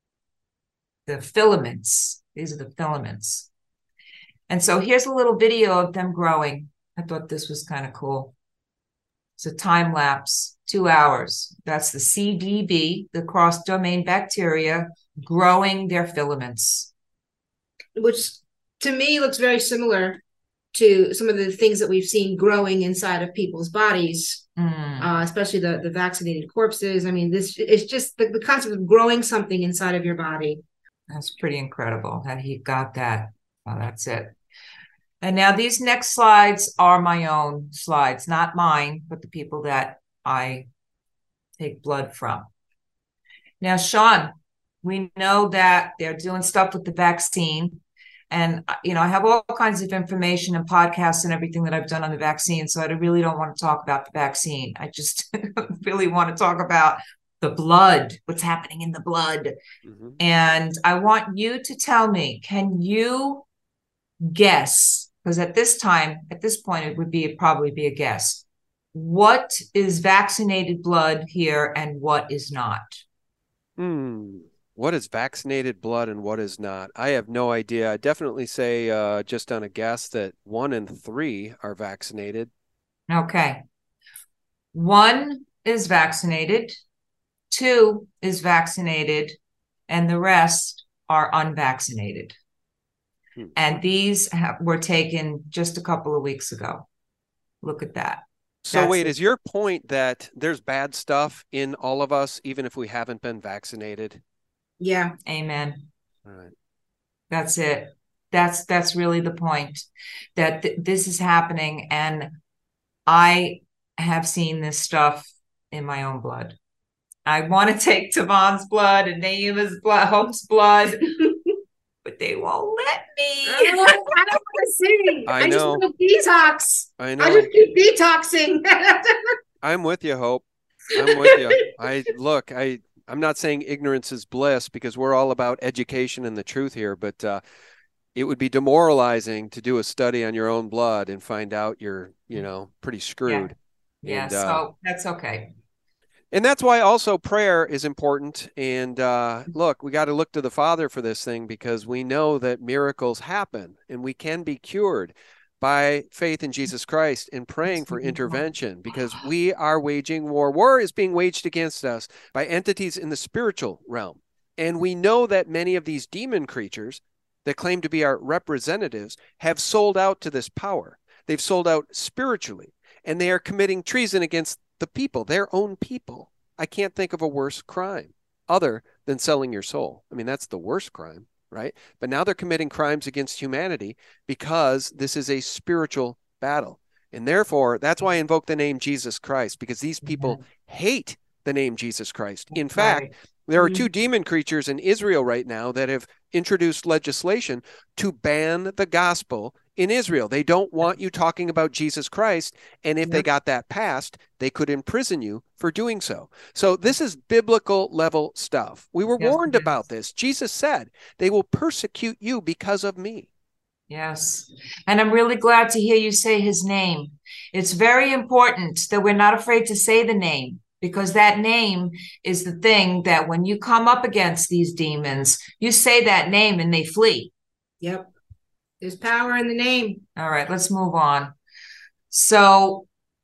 the filaments. These are the filaments. And so here's a little video of them growing. I thought this was kind of cool. It's a time lapse, two hours. That's the C D B, the cross-domain bacteria, growing their filaments. Which to me looks very similar to some of the things that we've seen growing inside of people's bodies, mm. uh, especially the, the vaccinated corpses. I mean, this is just the, the concept of growing something inside of your body. That's pretty incredible that he got that. Oh, that's it. And now these next slides are my own slides, not mine, but the people that I take blood from. Now, Sean, we know that they're doing stuff with the vaccine. And, you know, I have all kinds of information and podcasts and everything that I've done on the vaccine. So I really don't want to talk about the vaccine. I just really want to talk about the blood, what's happening in the blood. Mm-hmm. And I want you to tell me, can you guess, because at this time, at this point, it would be probably be a guess, what is vaccinated blood here and what is not? Hmm. What is vaccinated blood and what is not? I have no idea. I definitely say uh, just on a guess that one and three are vaccinated. Okay. One is vaccinated. Two is vaccinated, and the rest are unvaccinated. Hmm. And these have, were taken just a couple of weeks ago. Look at that. So That's wait, it. Is your point that there's bad stuff in all of us, even if we haven't been vaccinated? Yeah. Amen. All right. That's it. That's, that's really the point, that th- this is happening. And I have seen this stuff in my own blood. I want to take Tavon's blood and Naima's blood, Hope's blood, but they won't let me. I don't want to see. I, I know. just want to detox. I know. I just keep detoxing. I'm with you, Hope. I'm with you. I look, I, I'm not saying ignorance is bliss, because we're all about education and the truth here, but uh, it would be demoralizing to do a study on your own blood and find out you're, you know, pretty screwed. Yeah, yeah and, so uh, that's okay. And that's why also prayer is important. And uh, look, we got to look to the Father for this thing, because we know that miracles happen and we can be cured. by faith in Jesus Christ and praying for intervention, because we are waging war. War is being waged against us by entities in the spiritual realm. And we know that many of these demon creatures that claim to be our representatives have sold out to this power. They've sold out spiritually, and they are committing treason against the people, their own people. I can't think of a worse crime other than selling your soul. I mean, that's the worst crime, right? But now they're committing crimes against humanity because this is a spiritual battle. And therefore, that's why I invoke the name Jesus Christ, because these people mm-hmm. hate the name Jesus Christ. In fact, right. there are two demon creatures in Israel right now that have introduced legislation to ban the gospel in Israel. They don't want you talking about Jesus Christ. And if yep. they got that passed, they could imprison you for doing so. So this is biblical level stuff. We were yes, warned yes. about this. Jesus said, they will persecute you because of me. Yes. And I'm really glad to hear you say his name. It's very important that we're not afraid to say the name, because that name is the thing that when you come up against these demons, you say that name and they flee. Yep. There's power in the name. All right, let's move on. So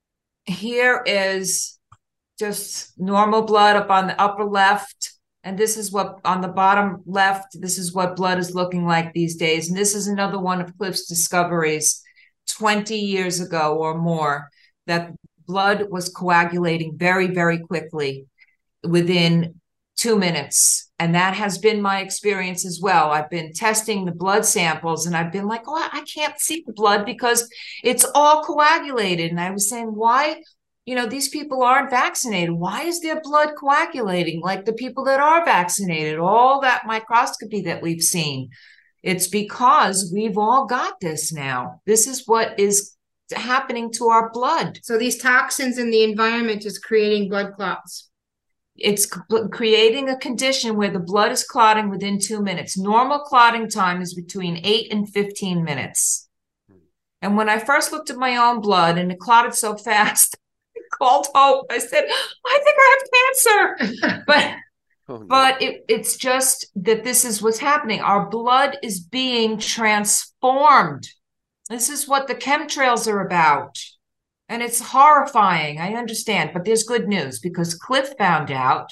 here is just normal blood up on the upper left. And this is what on the bottom left, this is what blood is looking like these days. And this is another one of Cliff's discoveries twenty years ago or more, that blood was coagulating very, very quickly within two minutes. And that has been my experience as well. I've been testing the blood samples and I've been like, oh, I can't see the blood because it's all coagulated. And I was saying, why? You know, these people aren't vaccinated. Why is their blood coagulating like the people that are vaccinated? All that microscopy that we've seen. It's because we've all got this now. This is what is happening to our blood. So these toxins in the environment is creating blood clots. It's creating a condition where the blood is clotting within two minutes. Normal clotting time is between eight and fifteen minutes. And when I first looked at my own blood and it clotted so fast, I called Hope. I said, I think I have cancer. But oh, no. but it, it's just that this is what's happening. Our blood is being transformed. This is what the chemtrails are about. And it's horrifying, I understand, but there's good news because Cliff found out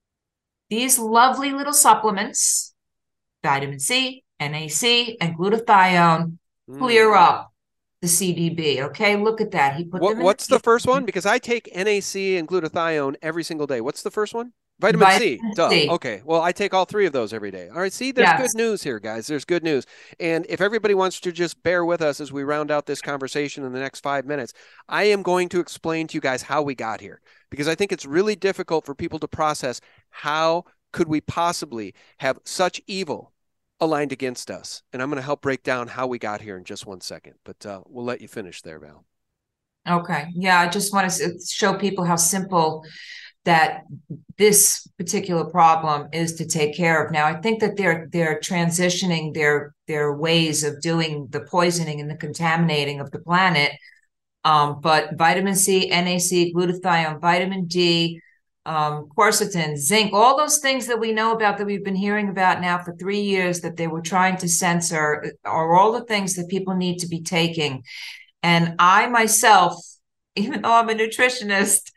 these lovely little supplements, vitamin C, N A C, and glutathione, mm. clear up the C D B. Okay, look at that. He put what, them in What's the, the first one? Because I take N A C and glutathione every single day. What's the first one? Vitamin, Vitamin C. Duh. C. Okay. Well, I take all three of those every day. All right. See, there's yes. good news here, guys. There's good news. And if everybody wants to just bear with us as we round out this conversation in the next five minutes, I am going to explain to you guys how we got here, because I think it's really difficult for people to process how could we possibly have such evil aligned against us. And I'm going to help break down how we got here in just one second, but uh, we'll let you finish there, Val. Okay. Yeah. I just want to show people how simple that this particular problem is to take care of. Now, I think that they're they're transitioning their their ways of doing the poisoning and the contaminating of the planet. Um, but vitamin C, N A C, glutathione, vitamin D, um, quercetin, zinc, all those things that we know about that we've been hearing about now for three years that they were trying to censor are all the things that people need to be taking. And I myself, even though I'm a nutritionist,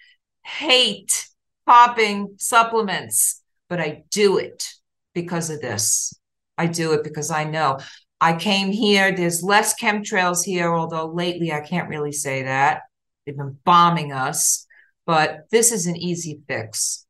hate popping supplements, but I do it because of this. I do it because I know. I came here, there's less chemtrails here, although lately I can't really say that. They've been bombing us, but this is an easy fix.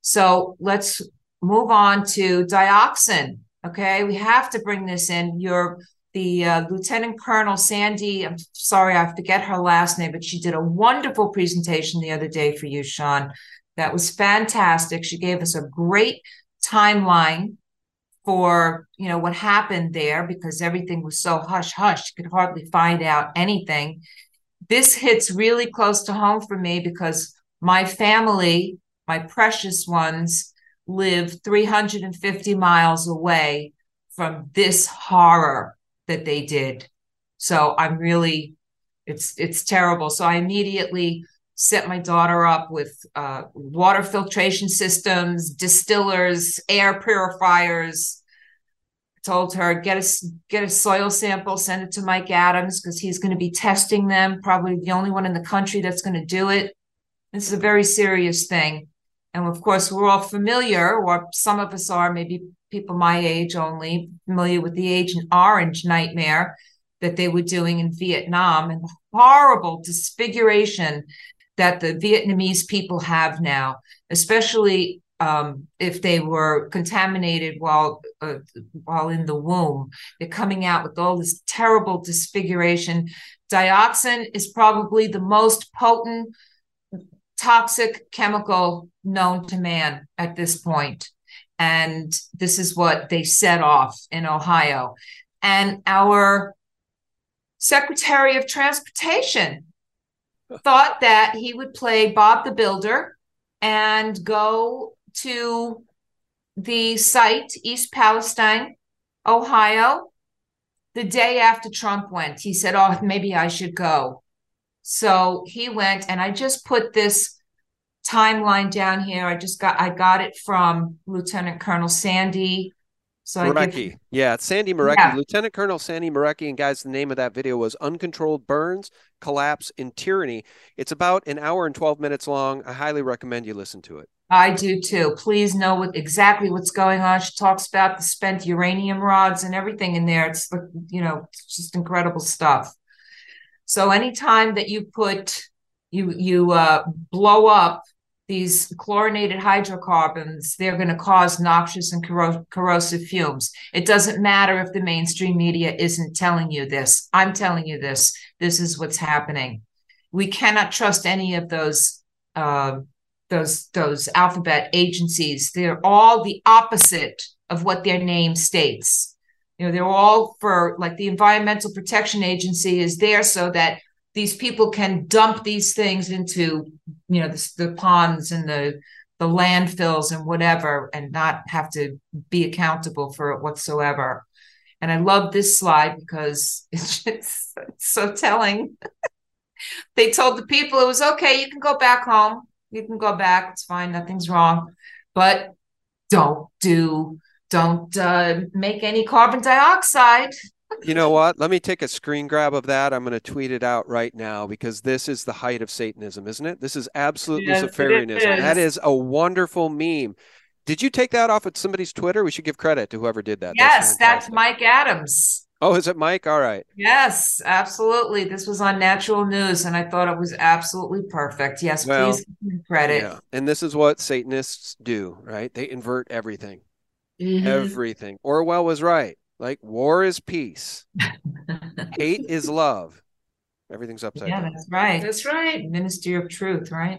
So let's move on to dioxin, okay? We have to bring this in. You're the uh, Lieutenant Colonel Sandy, I'm sorry, I forget her last name, but she did a wonderful presentation the other day for you, Sean. That was fantastic. She gave us a great timeline for, you know, what happened there because everything was so hush hush. You could hardly find out anything. This hits really close to home for me because my family, my precious ones, live three hundred fifty miles away from this horror that they did. So I'm really, it's it's terrible. So I immediately set my daughter up with uh, water filtration systems, distillers, air purifiers, told her, get a, get a soil sample, send it to Mike Adams, because he's going to be testing them, probably the only one in the country that's going to do it. This is a very serious thing. And of course, we're all familiar, or some of us are, maybe people my age only, familiar with the Agent Orange nightmare that they were doing in Vietnam, and the horrible disfiguration that the Vietnamese people have now, especially um, if they were contaminated while uh, while in the womb. They're coming out with all this terrible disfiguration. Dioxin is probably the most potent toxic chemical known to man at this point. And this is what they set off in Ohio. And our Secretary of Transportation thought that he would play Bob the Builder and go to the site, East Palestine, Ohio, the day after Trump went. He said, oh, maybe I should go. So he went, and I just put this timeline down here. I just got, I got it from Lieutenant Colonel Sandy. So Marecki. I give, yeah, Sandy Marecki. Yeah. Lieutenant Colonel Sandy Marecki. And guys, the name of that video was Uncontrolled Burns, Collapse, and Tyranny. It's about an hour and twelve minutes long. I highly recommend you listen to it. I do too. Please know what exactly what's going on. She talks about the spent uranium rods and everything in there. It's, you know, it's just incredible stuff. So anytime that you put, you, you uh, blow up these chlorinated hydrocarbons, they're going to cause noxious and corro- corrosive fumes. It doesn't matter if the mainstream media isn't telling you this. I'm telling you this. This is what's happening. We cannot trust any of those, uh, those, those alphabet agencies. They're all the opposite of what their name states. You know, they're all for, like, the Environmental Protection Agency is there so that these people can dump these things into, you know, the, the ponds and the, the landfills and whatever, and not have to be accountable for it whatsoever. And I love this slide because it's just it's so telling. They told the people it was okay. You can go back home. You can go back. It's fine. Nothing's wrong. But don't do Don't uh, make any carbon dioxide. You know what? Let me take a screen grab of that. I'm going to tweet it out right now, because this is the height of Satanism, isn't it? This is absolute Yes, Luciferianism. it is. That is a wonderful meme. Did you take that off of somebody's Twitter? We should give credit to whoever did that. Yes, that's, that's Mike Adams. Oh, is it Mike? All right. Yes, absolutely. This was on Natural News, and I thought it was absolutely perfect. Yes, Well, please give me credit. Yeah. And this is what Satanists do, right? They invert everything. Mhm. Everything. Orwell was right. Like, war is peace. Hate is love. Everything's upside Yeah, down. that's right. That's right. Ministry of Truth, right?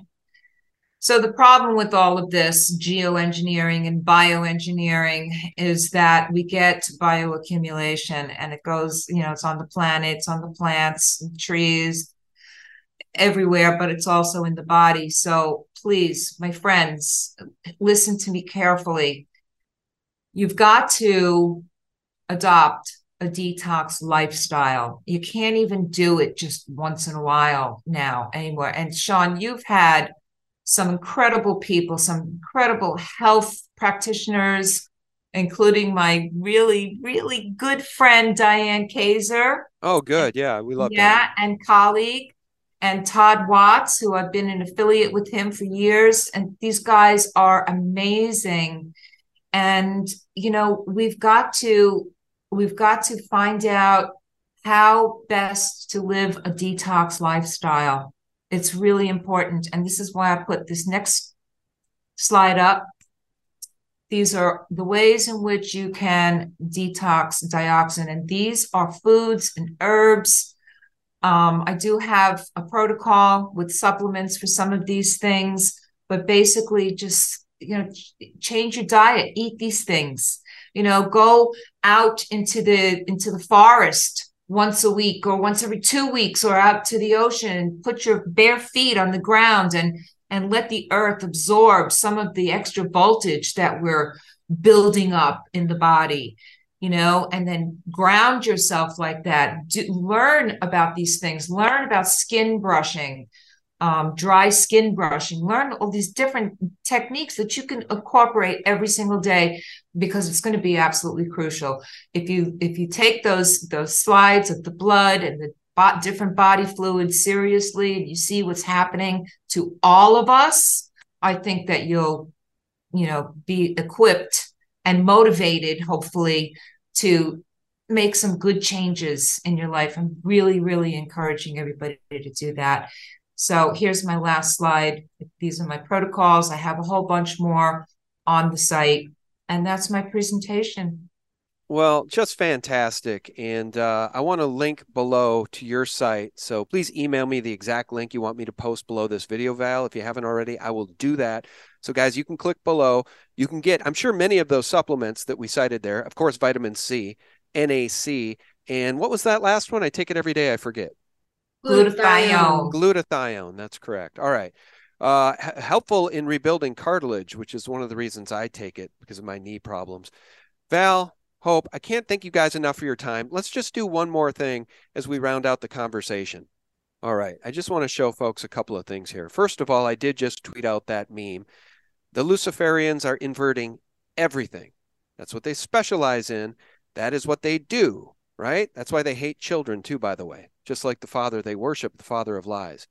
So the problem with all of this geoengineering and bioengineering is that we get bioaccumulation, and it goes, you know, it's on the planet, it's on the plants, trees, everywhere, but it's also in the body. So please, my friends, listen to me carefully. You've got to adopt a detox lifestyle. You can't even do it just once in a while now anymore. And Sean, you've had some incredible people, some incredible health practitioners, including my really, really good friend, Diane Kaiser. Oh, good. Yeah, we love Yeah, that. and colleague, and Todd Watts, who I've been an affiliate with him for years. And these guys are amazing. And, you know, we've got to, we've got to find out how best to live a detox lifestyle. It's really important. And this is why I put this next slide up. These are the ways in which you can detox dioxin. And these are foods and herbs. Um, I do have a protocol with supplements for some of these things, but basically just, you know, change your diet, eat these things, you know, go out into the, into the forest once a week or once every two weeks or out to the ocean and put your bare feet on the ground and, and let the earth absorb some of the extra voltage that we're building up in the body, you know, and then ground yourself like that. Do, learn about these things, learn about skin brushing, um, dry skin brushing. Learn all these different techniques that you can incorporate every single day, because it's going to be absolutely crucial. If you if you take those those slides of the blood and the bo- different body fluids seriously, and you see what's happening to all of us, I think that you'll, you know, be equipped and motivated, hopefully, to make some good changes in your life. I'm really, really encouraging everybody to do that. So here's my last slide. These are my protocols. I have a whole bunch more on the site, and that's my presentation. Well, just fantastic. And uh, I want to link below to your site. So please email me the exact link you want me to post below this video, Val. If you haven't already, I will do that. So guys, you can click below. You can get, I'm sure, many of those supplements that we cited there. Of course, vitamin C, N A C. And what was that last one? I take it every day. I forget. Glutathione. Glutathione. That's correct. All right. Uh, helpful in rebuilding cartilage, which is one of the reasons I take it because of my knee problems. Val, Hope, I can't thank you guys enough for your time. Let's just do one more thing as we round out the conversation. All right. I just want to show folks a couple of things here. First of all, I did just tweet out that meme. The Luciferians are inverting everything. That's what they specialize in. That is what they do, right? That's why they hate children too, by the way. Just like the father they worship, the father of lies.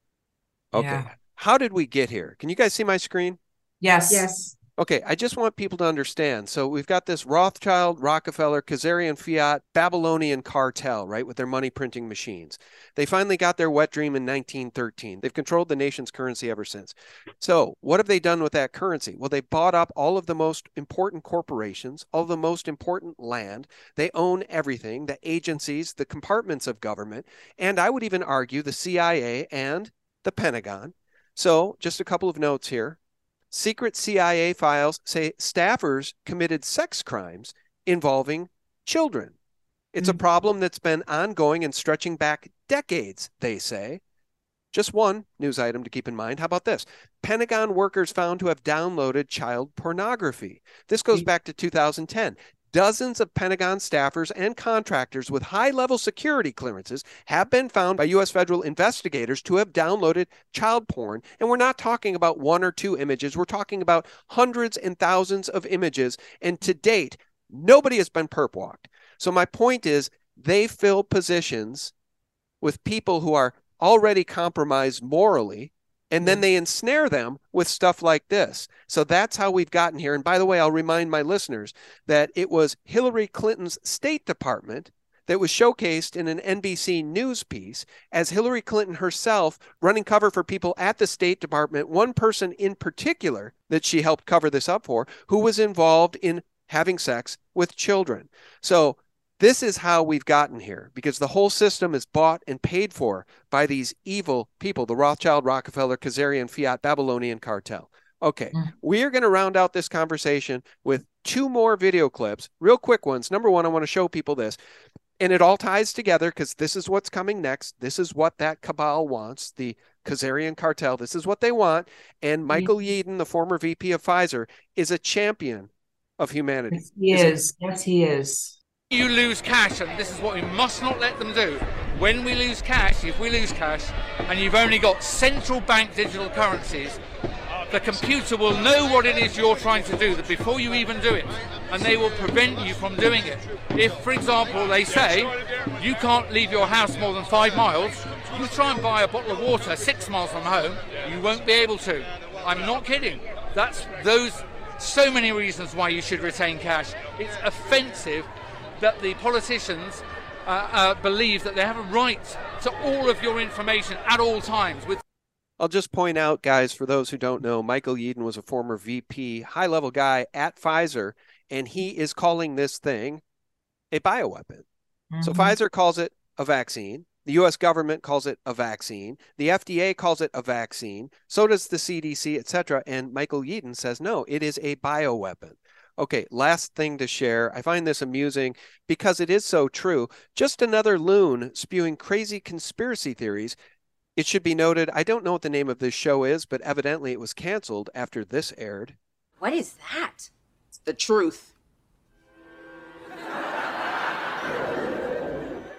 Okay. Yeah. How did we get here? Can you guys see my screen? Yes. Yes. Okay, I just want people to understand. So we've got this Rothschild, Rockefeller, Khazarian fiat, Babylonian cartel, right, with their money printing machines. They finally got their wet dream in nineteen thirteen. They've controlled the nation's currency ever since. So what have they done with that currency? Well, they bought up all of the most important corporations, all of the most important land. They own everything, the agencies, the compartments of government, and I would even argue the C I A and the Pentagon. So just a couple of notes here. Secret C I A files say staffers committed sex crimes involving children. It's mm-hmm. a problem that's been ongoing and stretching back decades, they say. Just one news item to keep in mind. How about this? Pentagon workers found to have downloaded child pornography. This goes back to two thousand ten. Dozens of Pentagon staffers and contractors with high-level security clearances have been found by U S federal investigators to have downloaded child porn. And we're not talking about one or two images. We're talking about hundreds and thousands of images. And to date, nobody has been perp walked. So my point is, they fill positions with people who are already compromised morally, and then they ensnare them with stuff like this. So that's how we've gotten here. And by the way, I'll remind my listeners that it was Hillary Clinton's State Department that was showcased in an N B C News piece as Hillary Clinton herself running cover for people at the State Department, one person in particular that she helped cover this up for, who was involved in having sex with children. So this is how we've gotten here, because the whole system is bought and paid for by these evil people, the Rothschild, Rockefeller, Khazarian, fiat, Babylonian cartel. Okay, mm. we are going to round out this conversation with two more video clips, real quick ones. Number one, I want to show people this. And it all ties together because this is what's coming next. This is what that cabal wants, the Khazarian cartel. This is what they want. And Michael mm. Yeadon, the former V P of Pfizer, is a champion of humanity. Yes, he is. is. Yes, he is. You lose cash, and this is what we must not let them do. When we lose cash, if we lose cash, and you've only got central bank digital currencies, the computer will know what it is you're trying to do before you even do it, and they will prevent you from doing it. If, for example, they say you can't leave your house more than five miles, you try and buy a bottle of water six miles from home, you won't be able to. I'm not kidding. That's those so many reasons why you should retain cash. It's offensive that the politicians uh, uh, believe that they have a right to all of your information at all times. With I'll just point out, guys, for those who don't know, Michael Yeadon was a former V P, high-level guy at Pfizer, and he is calling this thing a bioweapon. Mm-hmm. So Pfizer calls it a vaccine. The U S government calls it a vaccine. The F D A calls it a vaccine. So does the C D C, et cetera. And Michael Yeadon says, no, it is a bioweapon. Okay, last thing to share. I find this amusing because it is so true. Just another loon spewing crazy conspiracy theories. It should be noted, I don't know what the name of this show is, but evidently it was canceled after this aired. What is that? It's the truth.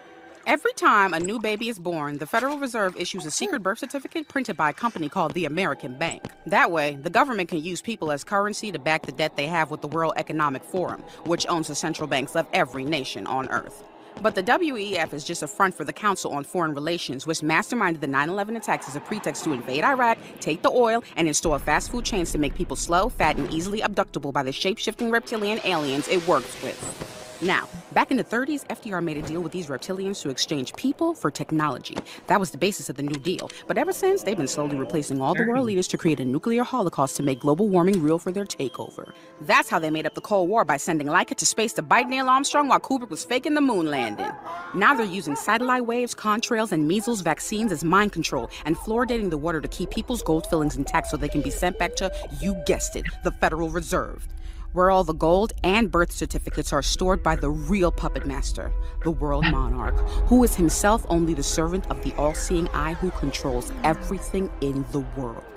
Every time a new baby is born, the Federal Reserve issues a secret birth certificate printed by a company called the American Bank. That way, the government can use people as currency to back the debt they have with the World Economic Forum, which owns the central banks of every nation on Earth. But the W E F is just a front for the Council on Foreign Relations, which masterminded the nine eleven attacks as a pretext to invade Iraq, take the oil, and install fast food chains to make people slow, fat, and easily abductable by the shape-shifting reptilian aliens it works with. Now, back in the thirties, F D R made a deal with these reptilians to exchange people for technology. That was the basis of the New Deal. But ever since, they've been slowly replacing all the world leaders to create a nuclear holocaust to make global warming real for their takeover. That's how they made up the Cold War, by sending Laika to space to bite Neil Armstrong while Kubrick was faking the moon landing. Now they're using satellite waves, contrails, and measles vaccines as mind control, and fluoridating the water to keep people's gold fillings intact so they can be sent back to, you guessed it, the Federal Reserve, where all the gold and birth certificates are stored by the real puppet master, the world monarch, who is himself only the servant of the all-seeing eye who controls everything in the world.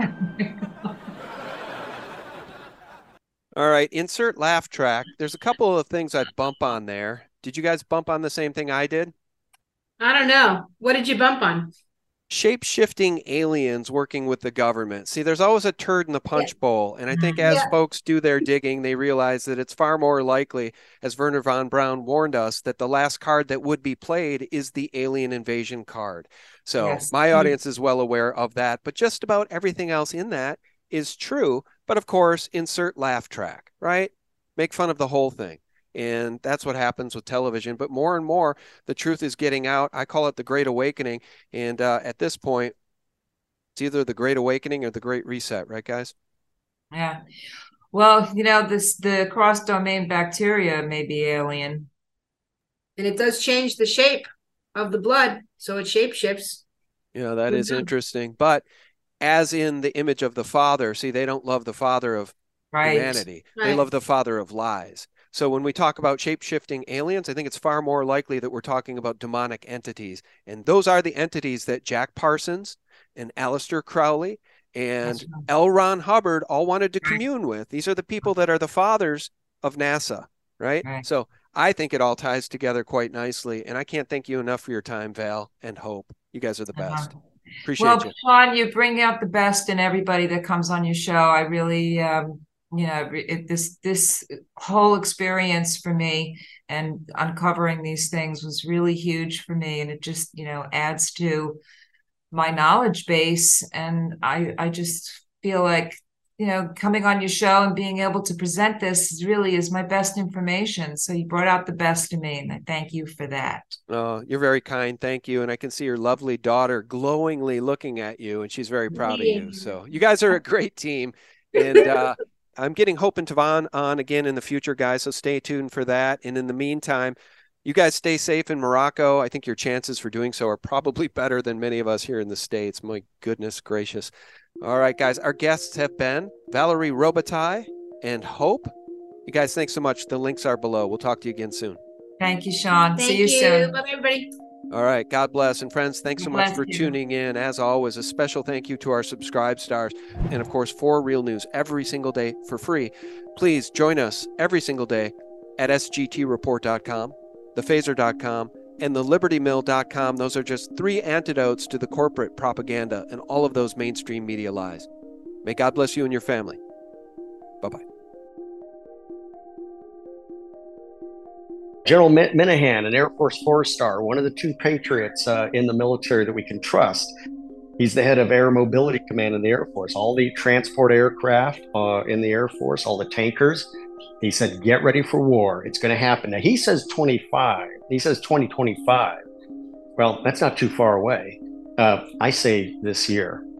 All right, insert laugh track. There's a couple of things I'd bump on there. Did you guys bump on the same thing I did? I don't know. What did you bump on? Shape-shifting aliens working with the government. See, there's always a turd in the punch yeah. bowl. And I think as yeah. folks do their digging, they realize that it's far more likely, as Wernher von Braun warned us, that the last card that would be played is the alien invasion card. So yes. my audience is well aware of that. But just about everything else in that is true. But of course, insert laugh track, right? Make fun of the whole thing. And that's what happens with television. But more and more, the truth is getting out. I call it the Great Awakening. And uh, at this point, it's either the Great Awakening or the Great Reset, right, guys? Yeah. Well, you know, this the cross-domain bacteria may be alien. And it does change the shape of the blood, so it shape shifts. Yeah, that is interesting. But as in the image of the Father, see, they don't love the Father of right. humanity. Right. They love the Father of lies. So when we talk about shape-shifting aliens, I think it's far more likely that we're talking about demonic entities. And those are the entities that Jack Parsons and Aleister Crowley and right. L. Ron Hubbard all wanted to right. commune with. These are the people that are the fathers of NASA, right? right? So I think it all ties together quite nicely. And I can't thank you enough for your time, Val and Hope. You guys are the best. Uh-huh. Appreciate well, you. Well, Sean, you bring out the best in everybody that comes on your show. I really... Um... you know, it, this this whole experience for me and uncovering these things was really huge for me. And it just, you know, adds to my knowledge base. And I, I just feel like, you know, coming on your show and being able to present this really is my best information. So you brought out the best in me, and I thank you for that. Oh, you're very kind. Thank you. And I can see your lovely daughter glowingly looking at you, and she's very proud yeah. of you. So you guys are a great team. And, uh, I'm getting Hope and Tavon on again in the future, guys, so stay tuned for that. And in the meantime, you guys stay safe in Morocco. I think your chances for doing so are probably better than many of us here in the States. My goodness gracious. All right, guys, our guests have been Valerie Robitaille and Hope. You guys, thanks so much. The links are below. We'll talk to you again soon. Thank you, Sean. Thank See you, you soon. Bye, everybody. All right. God bless. And friends, thanks so God much bless for you. tuning in. As always, a special thank you to our subscribe stars. And of course, for Real News every single day for free. Please join us every single day at S G T report dot com, the phaser dot com, and the liberty mill dot com. Those are just three antidotes to the corporate propaganda and all of those mainstream media lies. May God bless you and your family. Bye-bye. General Minahan, an Air Force four-star, one of the two patriots uh, in the military that we can trust. He's the head of Air Mobility Command in the Air Force. All the transport aircraft uh, in the Air Force, all the tankers. He said, get ready for war. It's going to happen. Now, he says twenty-five. He says twenty twenty-five. Well, that's not too far away. Uh, I say this year.